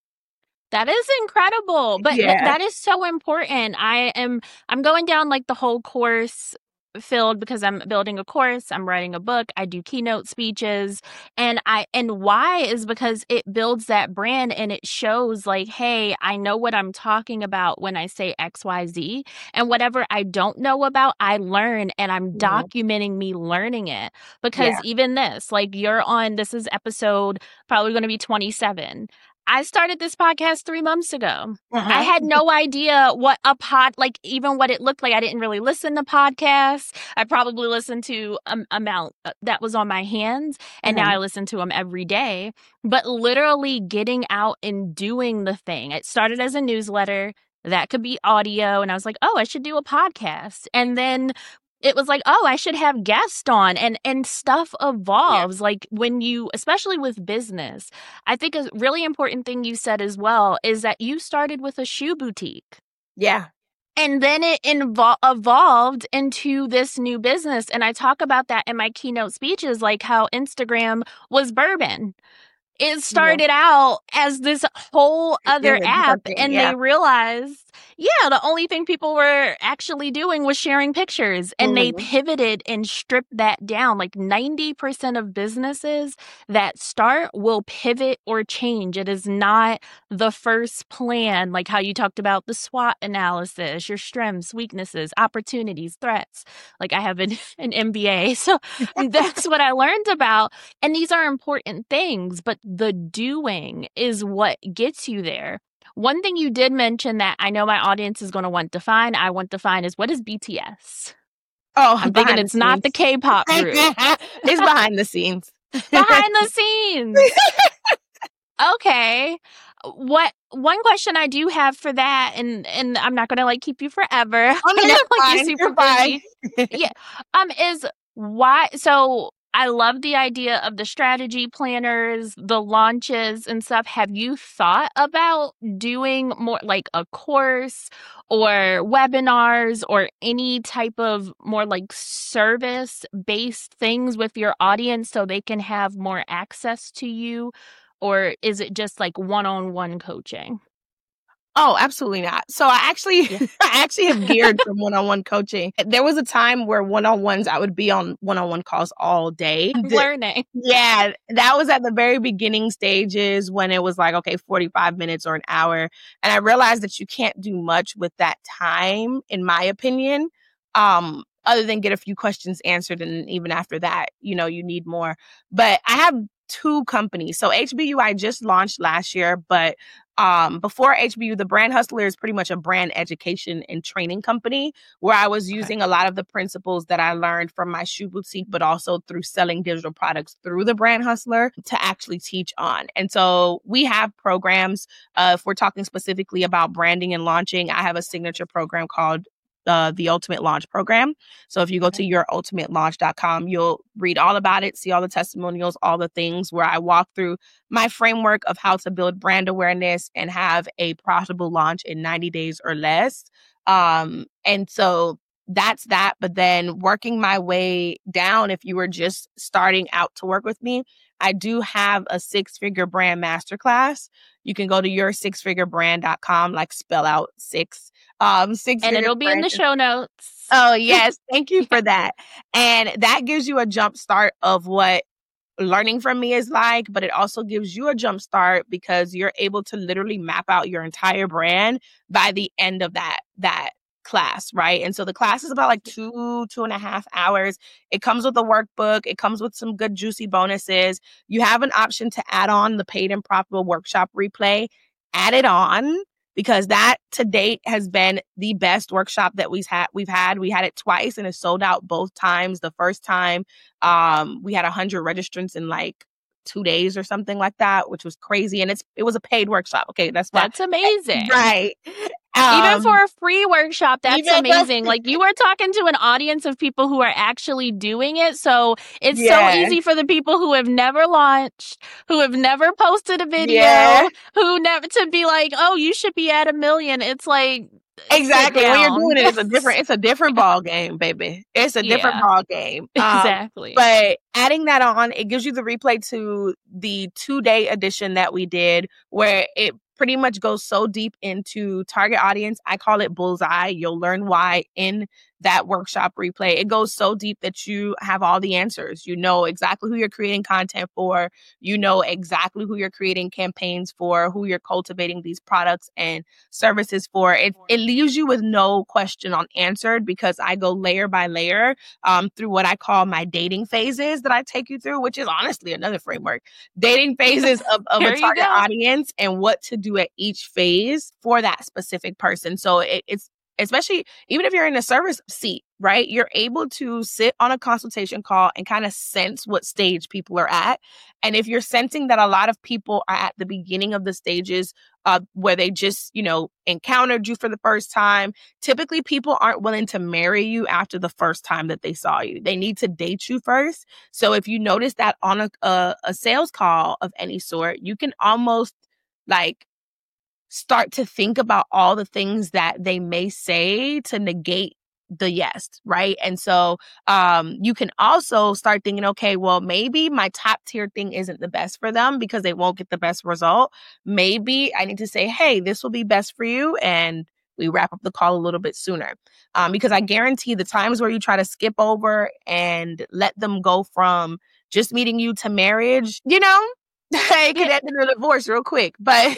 that is incredible. But yeah. th- that is so important. I am, I'm going down like the whole course filled because I'm building a course, I'm writing a book, I do keynote speeches, and I and why is because it builds that brand and it shows like, hey, I know what I'm talking about when I say X Y Z, and whatever I don't know about, I learn, and I'm mm-hmm. documenting me learning it. Because yeah. even this, like you're on, this is episode probably going to be twenty-seven. I started this podcast three months ago. Uh-huh. I had no idea what a pod, like even what it looked like. I didn't really listen to podcasts. I probably listened to an amount that was on my hands, and uh-huh. now I listen to them every day. But literally getting out and doing the thing. It started as a newsletter. That could be audio. And I was like, oh, I should do a podcast. And then it was like, oh, I should have guests on, and, and stuff evolves. Yeah. Like when you, especially with business, I think a really important thing you said as well is that you started with a shoe boutique. Yeah. And then it invo- evolved into this new business. And I talk about that in my keynote speeches, like how Instagram was bourbon. It started yeah. out as this whole other yeah, app, and yeah. they realized, yeah, the only thing people were actually doing was sharing pictures, and mm-hmm. they pivoted and stripped that down. Like ninety percent of businesses that start will pivot or change. It is not the first plan, like how you talked about the SWOT analysis, your strengths, weaknesses, opportunities, threats. Like I have an, an M B A, so that's what I learned about. And these are important things, but the doing is what gets you there. One thing you did mention that I know my audience is going to want to find, I want to find is, what is B T S? Oh, I'm thinking it's not the K-pop group. It's behind the scenes. Behind the scenes. Okay. What one question I do have for that, and and I'm not going to like keep you forever. Oh, no, you're like fine. You're super you're fine. yeah. Um. Is why so. I love the idea of the strategy planners, the launches and stuff. Have you thought about doing more like a course or webinars or any type of more like service-based things with your audience so they can have more access to you? Or is it just like one-on-one coaching? Oh, absolutely not. So I actually, yeah. I actually have geared from one-on-one coaching. There was a time where one-on-ones, I would be on one-on-one calls all day. Learning. Yeah. That was at the very beginning stages when it was like, okay, forty-five minutes or an hour. And I realized that you can't do much with that time, in my opinion, um, other than get a few questions answered. And even after that, you know, you need more. But I have two companies. So H B U, I just launched last year, but um, before H B U, the Brand Hustler is pretty much a brand education and training company where I was using okay. a lot of the principles that I learned from my shoe boutique, but also through selling digital products through the Brand Hustler to actually teach on. And so we have programs. Uh, if we're talking specifically about branding and launching, I have a signature program called Uh, the Ultimate Launch Program. So if you go to your ultimate launch dot com, you'll read all about it, see all the testimonials, all the things where I walk through my framework of how to build brand awareness and have a profitable launch in ninety days or less. Um, and so that's that. But then working my way down, if you were just starting out to work with me, I do have a six-figure brand masterclass. You can go to your six figure brand dot com, like spell out six. Um, six and it'll be in the show notes. Oh, yes. Thank you for that. And that gives you a jump start of what learning from me is like, but it also gives you a jump start because you're able to literally map out your entire brand by the end of that, that class, right? And so the class is about like two, two and a half hours. It comes with a workbook. It comes with some good juicy bonuses. You have an option to add on the paid and profitable workshop replay. Add it on, because that to date has been the best workshop that we've had. We've had, we had it twice and it sold out both times. The first time, um, we had a hundred registrants in like two days or something like that, which was crazy. And it's, it was a paid workshop. Okay. That's why. That's amazing. Right. Um, even for a Um, free workshop, that's even amazing. Like you are talking to an audience of people who are actually doing it. So it's so Yeah. easy for the people who have never launched, who have never posted a video, Yeah. who never to be like, oh, you should be at a million. It's like, sit Exactly. When you're down. doing it, it's a different, it's a different ball game, baby. It's a different Yeah. ball game. Um, Exactly. But adding that on, it gives you the replay to the two day edition that we did, where it pretty much goes so deep into target audience. I call it bullseye. You'll learn why in that workshop replay. It goes so deep that you have all the answers. You know exactly who you're creating content for. You know exactly who you're creating campaigns for, who you're cultivating these products and services for. It, it leaves you with no question unanswered because I go layer by layer um, through what I call my dating phases that I take you through, which is honestly another framework. Dating phases of, of Here a you target go. audience and what to do at each phase for that specific person. So it, it's especially even if you're in a service seat, right? You're able to sit on a consultation call and kind of sense what stage people are at. And if you're sensing that a lot of people are at the beginning of the stages uh, where they just, you know, encountered you for the first time, typically people aren't willing to marry you after the first time that they saw you. They need to date you first. So if you notice that on a, a, a sales call of any sort, you can almost like start to think about all the things that they may say to negate the yes, right? And so um, you can also start thinking, okay, well, maybe my top tier thing isn't the best for them because they won't get the best result. Maybe I need to say, hey, this will be best for you. And we wrap up the call a little bit sooner. Um, because I guarantee the times where you try to skip over and let them go from just meeting you to marriage, you know, it could end in a divorce real quick. But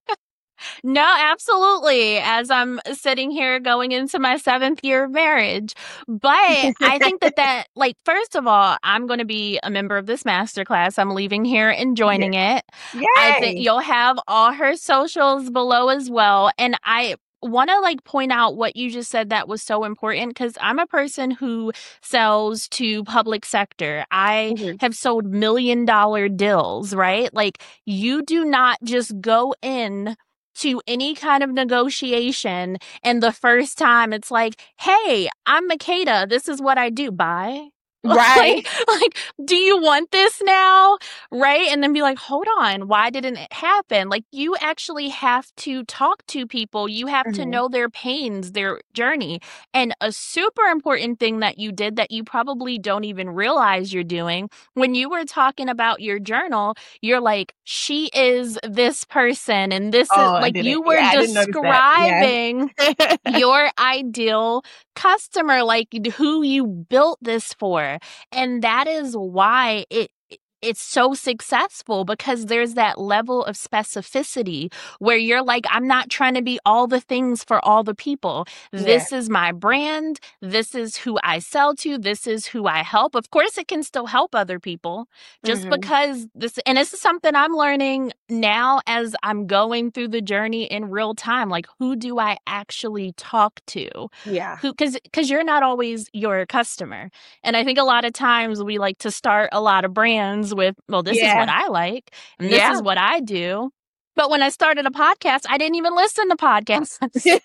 No, absolutely. As I'm sitting here going into my seventh year of marriage. But I think that that, like, first of all, I'm going to be a member of this masterclass. I'm leaving here and joining it. I think Yay. you'll have all her socials below as well. And I want to like point out what you just said that was so important because I'm a person who sells to public sector. I Mhm. have sold million dollar deals, right? Like you do not just go in to any kind of negotiation and the first time it's like, hey, I'm Makeda. This is what I do. Bye. Right. Like, like, do you want this now? Right. And then be like, hold on. Why didn't it happen? Like, you actually have to talk to people. You have to Mhm. know their pains, their journey. And a super important thing that you did that you probably don't even realize you're doing when you were talking about your journal, you're like, she is this person. And this Oh, is I like, didn't. you were Yeah, I didn't notice that. describing Yeah. your ideal customer, like who you built this for. And that is why it it's so successful because there's that level of specificity where you're like, I'm not trying to be all the things for all the people. Yeah. This is my brand. This is who I sell to. This is who I help. Of course, it can still help other people just Mhm. because this, and this is something I'm learning now as I'm going through the journey in real time. Like, who do I actually talk to? Yeah. Who, cause, cause you're not always your customer. And I think a lot of times we like to start a lot of brands with, well, this is Yeah. what I like, and this Yeah. is what I do. But when I started a podcast, I didn't even listen to podcasts.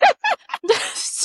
So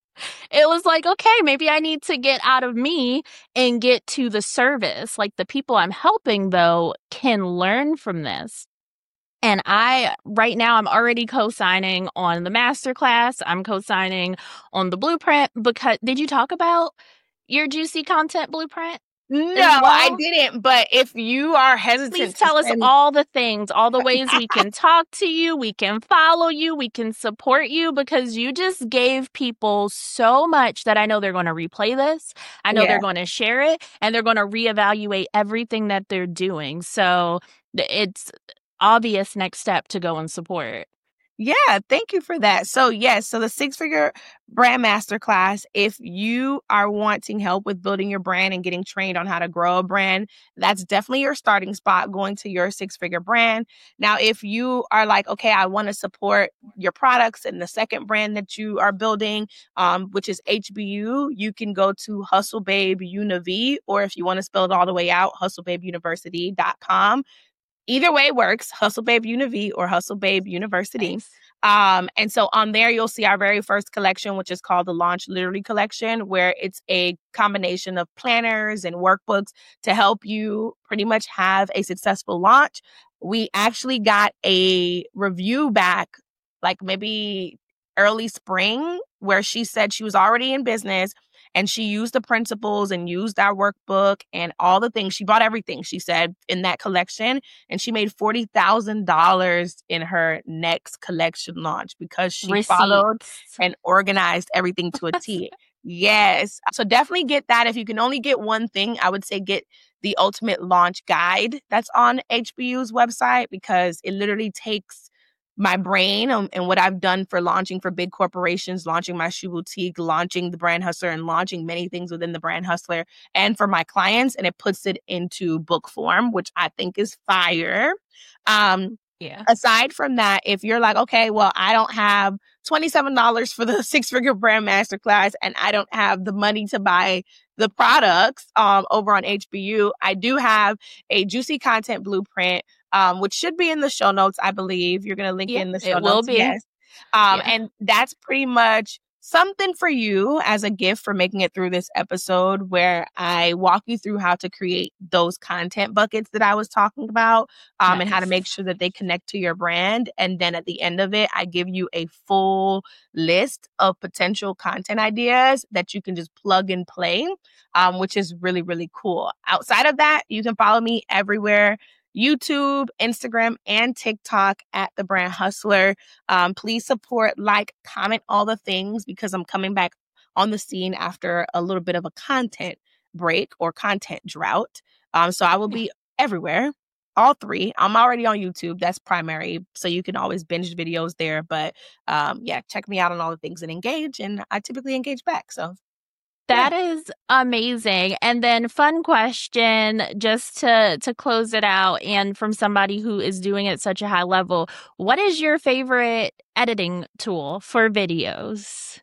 it was like, okay, maybe I need to get out of me and get to the service. Like, the people I'm helping, though, can learn from this. And I, right now, I'm already co-signing on the masterclass. I'm co-signing on the blueprint because, did you talk about your juicy content blueprint? No, as well? I didn't. But if you are hesitant, Please to tell us send- all the things, all the ways we can talk to you, we can follow you, we can support you, because you just gave people so much that I know they're going to replay this. I know Yeah. they're going to share it, and they're going to reevaluate everything that they're doing. So th- it's obvious next step to go and support. Yeah, thank you for that. So yes, so the Six Figure Brand Masterclass, if you are wanting help with building your brand and getting trained on how to grow a brand, that's definitely your starting spot going to your six figure brand. Now, if you are like, okay, I want to support your products and the second brand that you are building, um, which is H B U, you can go to Hustle Babe Univ, or if you want to spell it all the way out, hustle babe university dot com. Either way works, Hustle Babe Univ or Hustle Babe University. Nice. Um, and so on there, you'll see our very first collection, which is called the Launch Literally Collection, where it's a combination of planners and workbooks to help you pretty much have a successful launch. We actually got a review back, like maybe early spring, where she said she was already in business and she used the principles and used our workbook and all the things. She bought everything, she said, in that collection. And she made forty thousand dollars in her next collection launch because she Receipts. followed and organized everything to a T. Yes. So definitely get that. If you can only get one thing, I would say get the Ultimate Launch Guide that's on H B U's website, because it literally takes my brain um, and what I've done for launching for big corporations, launching my shoe boutique, launching the Brand Hustler, and launching many things within the Brand Hustler and for my clients. And it puts it into book form, which I think is fire. Um, Yeah. Aside from that, if you're like, okay, well, I don't have twenty-seven dollars for the Six Figure Brand Masterclass and I don't have the money to buy the products um, over on H B U, I do have a juicy content blueprint, um, which should be in the show notes, I believe. You're going to link Yeah, it in the show it will notes. be. Yes. Um, Yeah. And that's pretty much something for you as a gift for making it through this episode, where I walk you through how to create those content buckets that I was talking about, um, and how to Nice. make sure that they connect to your brand. And then at the end of it, I give you a full list of potential content ideas that you can just plug and play, um, which is really, really cool. Outside of that, you can follow me everywhere: YouTube, Instagram, and TikTok at The Brand Hustler. Um, please support, like, comment, all the things, because I'm coming back on the scene after a little bit of a content break or content drought. Um, so I will be everywhere, all three. I'm already on YouTube. That's primary. So you can always binge videos there. But um, yeah, check me out on all the things and engage. And I typically engage back. So That is amazing. And then fun question, just to to close it out, and from somebody who is doing it at such a high level, what is your favorite editing tool for videos?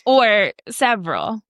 Or several?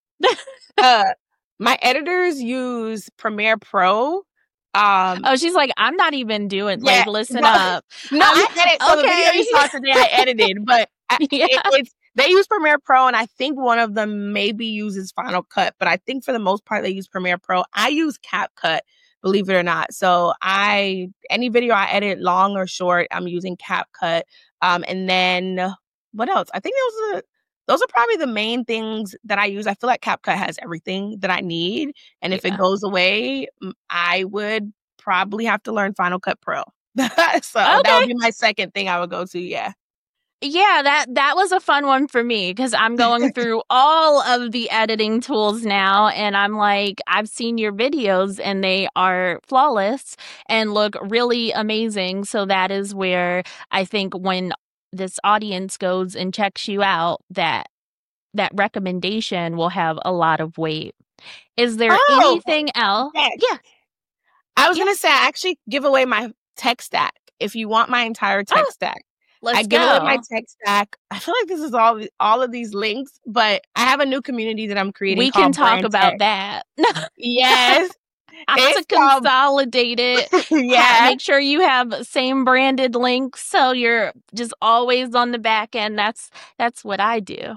uh, my editors use Premiere Pro. Um, Oh, she's like, I'm not even doing, yeah, like, listen no, up. no, I I'm- edit. So the video okay. you saw today, I edited, but I, Yeah. it, it's they use Premiere Pro, and I think one of them maybe uses Final Cut, but I think for the most part they use Premiere Pro. I use CapCut, believe it or not. So I any video I edit, long or short, I'm using CapCut. Um, and then what else? I think those are those are probably the main things that I use. I feel like CapCut has everything that I need, and if Yeah. it goes away, m- I would probably have to learn Final Cut Pro. So that Okay. would be my second thing I would go to. Yeah. Yeah, that that was a fun one for me because I'm going through all of the editing tools now, and I'm like, I've seen your videos and they are flawless and look really amazing. So that is where I think when this audience goes and checks you out, that that recommendation will have a lot of weight. Is there Oh, anything else? yes. Yeah, I was yeah. going to say, I actually give away my tech stack. If you want my entire tech Oh, stack, I let's give away my go. tech stack. I feel like this is all all of these links, but I have a new community that I'm creating We can called talk Brand Tech. about that. Yes, To it's called consolidate it, ha- yeah. make sure you have same branded links so you're just always on the back end. That's that's what I do.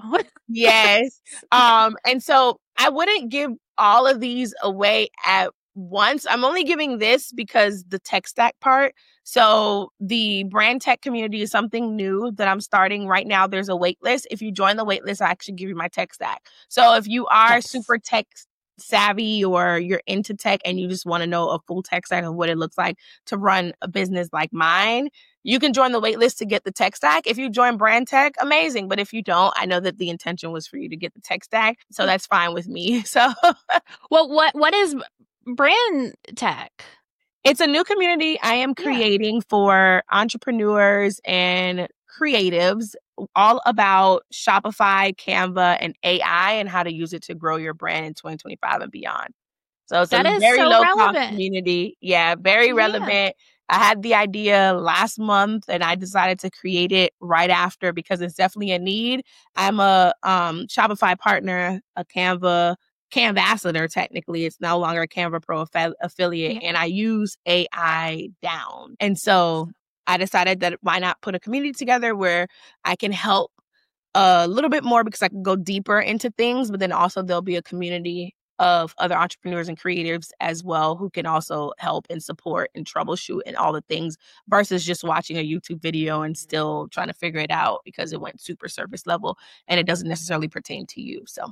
Yes. Yeah. Um, and so I wouldn't give all of these away at once. I'm only giving this because the tech stack part. So the brand tech community is something new that I'm starting right now. There's a wait list. If you join the wait list, I actually give you my tech stack. So if you are Yes. super tech savvy or you're into tech and you just want to know a full tech stack of what it looks like to run a business like mine, you can join the wait list to get the tech stack. If you join brand tech, amazing. But if you don't, I know that the intention was for you to get the tech stack. So that's fine with me. So Well, what what is brand tech? it's a new community I am Yeah. creating for entrepreneurs and creatives, all about Shopify, Canva, and A I and how to use it to grow your brand in twenty twenty-five and beyond. So it's That a is very so low cost relevant. community. Yeah, very Yeah. relevant. I had the idea last month and I decided to create it right after because it's definitely a need. I'm a um, Shopify partner, a Canva Canvassador, technically. It's no longer a Canva Pro affi- affiliate, Yeah. and I use A I down. And so I decided that why not put a community together where I can help a little bit more because I can go deeper into things, but then also there'll be a community of other entrepreneurs and creatives as well who can also help and support and troubleshoot and all the things versus just watching a YouTube video and still trying to figure it out because it went super surface level and it doesn't necessarily pertain to you. So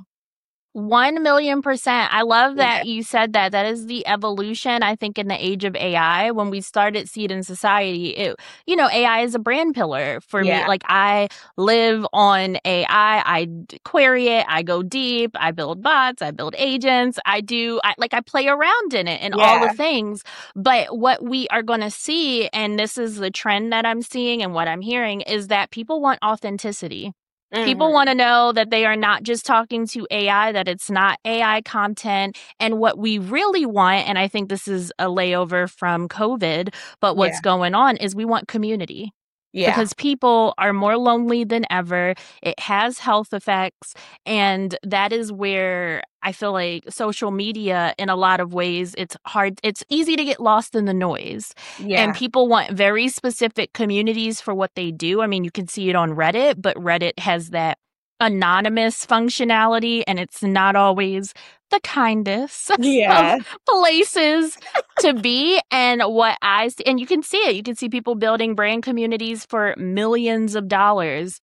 One million percent. I love yeah. that you said that. That is the evolution, I think, in the age of A I. When we started Seed in Society, it, you know, A I is a brand pillar for me. Yeah. Like, I live on A I. I d- query it. I go deep. I build bots. I build agents. I do, I, like, I play around in it and all Yeah. the things. But what we are going to see, and this is the trend that I'm seeing and what I'm hearing, is that people want authenticity. People Mhm. want to know that they are not just talking to A I, that it's not A I content. And what we really want, and I think this is a layover from COVID, but what's Yeah. going on is we want community. Yeah. Because people are more lonely than ever. It has health effects. And that is where I feel like social media, in a lot of ways, it's hard. It's easy to get lost in the noise. Yeah. And people want very specific communities for what they do. I mean, you can see it on Reddit, but Reddit has that anonymous functionality, and it's not always the kindest Yeah. of places to be. And what I see, and you can see it, you can see people building brand communities for millions of dollars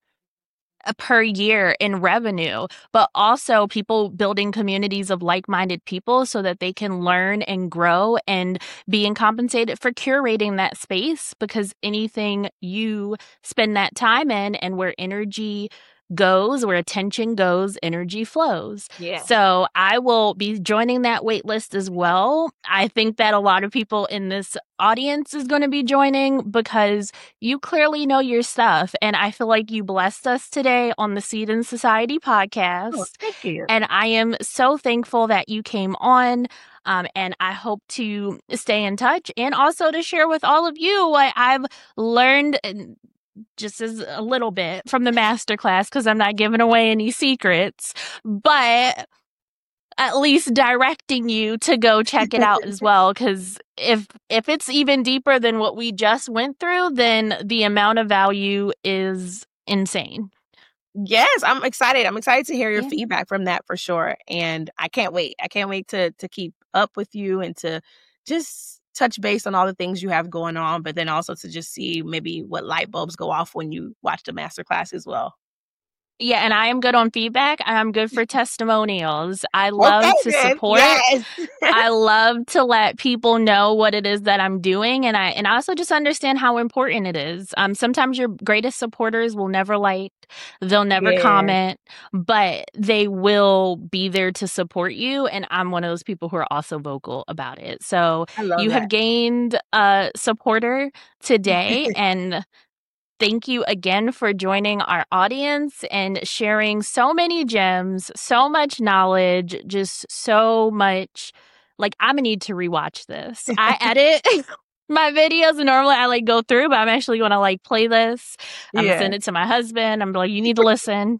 per year in revenue, but also people building communities of like-minded people so that they can learn and grow and being compensated for curating that space, because anything you spend that time in and where energy goes, where attention goes, energy flows. Yeah. So I will be joining that wait list as well. I think that a lot of people in this audience is going to be joining because you clearly know your stuff. And I feel like you blessed us today on the Seed in Society podcast. Oh, thank you. And I am so thankful that you came on. Um, and I hope to stay in touch and also to share with all of you what I've learned just as a little bit from the masterclass, because I'm not giving away any secrets, but at least directing you to go check it out as well. Because if if it's even deeper than what we just went through, then the amount of value is insane. Yes, I'm excited. I'm excited to hear your Yeah. feedback from that for sure. And I can't wait. I can't wait to to keep up with you and to just touch base on all the things you have going on, but then also to just see maybe what light bulbs go off when you watch the masterclass as well. Yeah, and I am good on feedback. I'm good for testimonials. I love Okay, to then. support. Yes. I love to let people know what it is that I'm doing, and I and I also just understand how important it is. Um, sometimes your greatest supporters will never like, they'll never Yeah. comment, but they will be there to support you. And I'm one of those people who are also vocal about it. So I love you that. have gained a supporter today, and thank you again for joining our audience and sharing so many gems, so much knowledge, just so much. Like, I'm gonna need to rewatch this. I edit my videos and normally I like go through, but I'm actually gonna like play this. I'm gonna Yeah. send it to my husband. I'm like, you need to listen.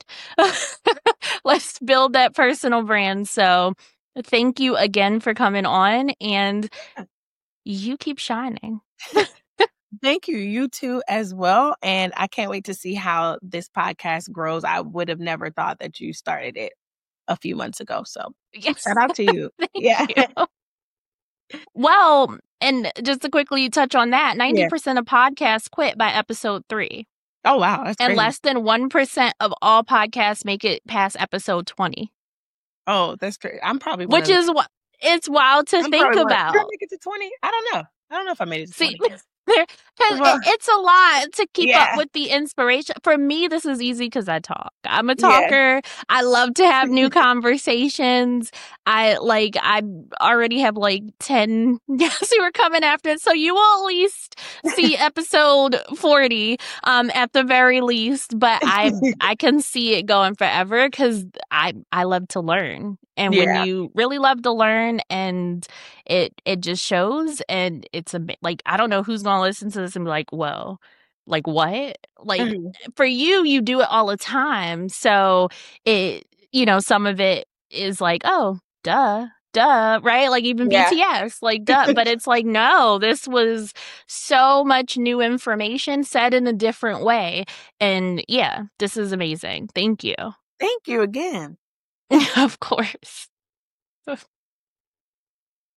Let's build that personal brand. So thank you again for coming on, and you keep shining. Thank you. You too as well. And I can't wait to see how this podcast grows. I would have never thought that you started it a few months ago. So Yes. shout out to you. Thank Yeah. you. Well, and just to quickly touch on that, ninety percent of podcasts quit by episode three. Oh, wow. That's And crazy. less than one percent of all podcasts make it past episode twenty. Oh, that's crazy. I'm probably one Which of is what it's wild to I'm think probably one. Did I about. make it to twenty? I don't know. I don't know if I made it to See, twenty. there, 'cause Well, it- it's a lot to keep up yeah. with the inspiration. For me, this is easy because I talk. I'm a Yeah. talker. I love to have new conversations. I like, I already have like ten guests who are coming after it. So you will at least see episode forty um, at the very least. But I I can see it going forever because I, I love to learn. And when Yeah. you really love to learn, and it it just shows, and it's a like, I don't know who's gonna listen to this and be like, whoa, like what? Like Mhm. for you, you do it all the time. So it, you know, some of it is like, oh, duh, duh, right? Like even Yeah. B T S, like duh. But it's like, no, this was so much new information said in a different way. And yeah, this is amazing. Thank you. Thank you again. Of course.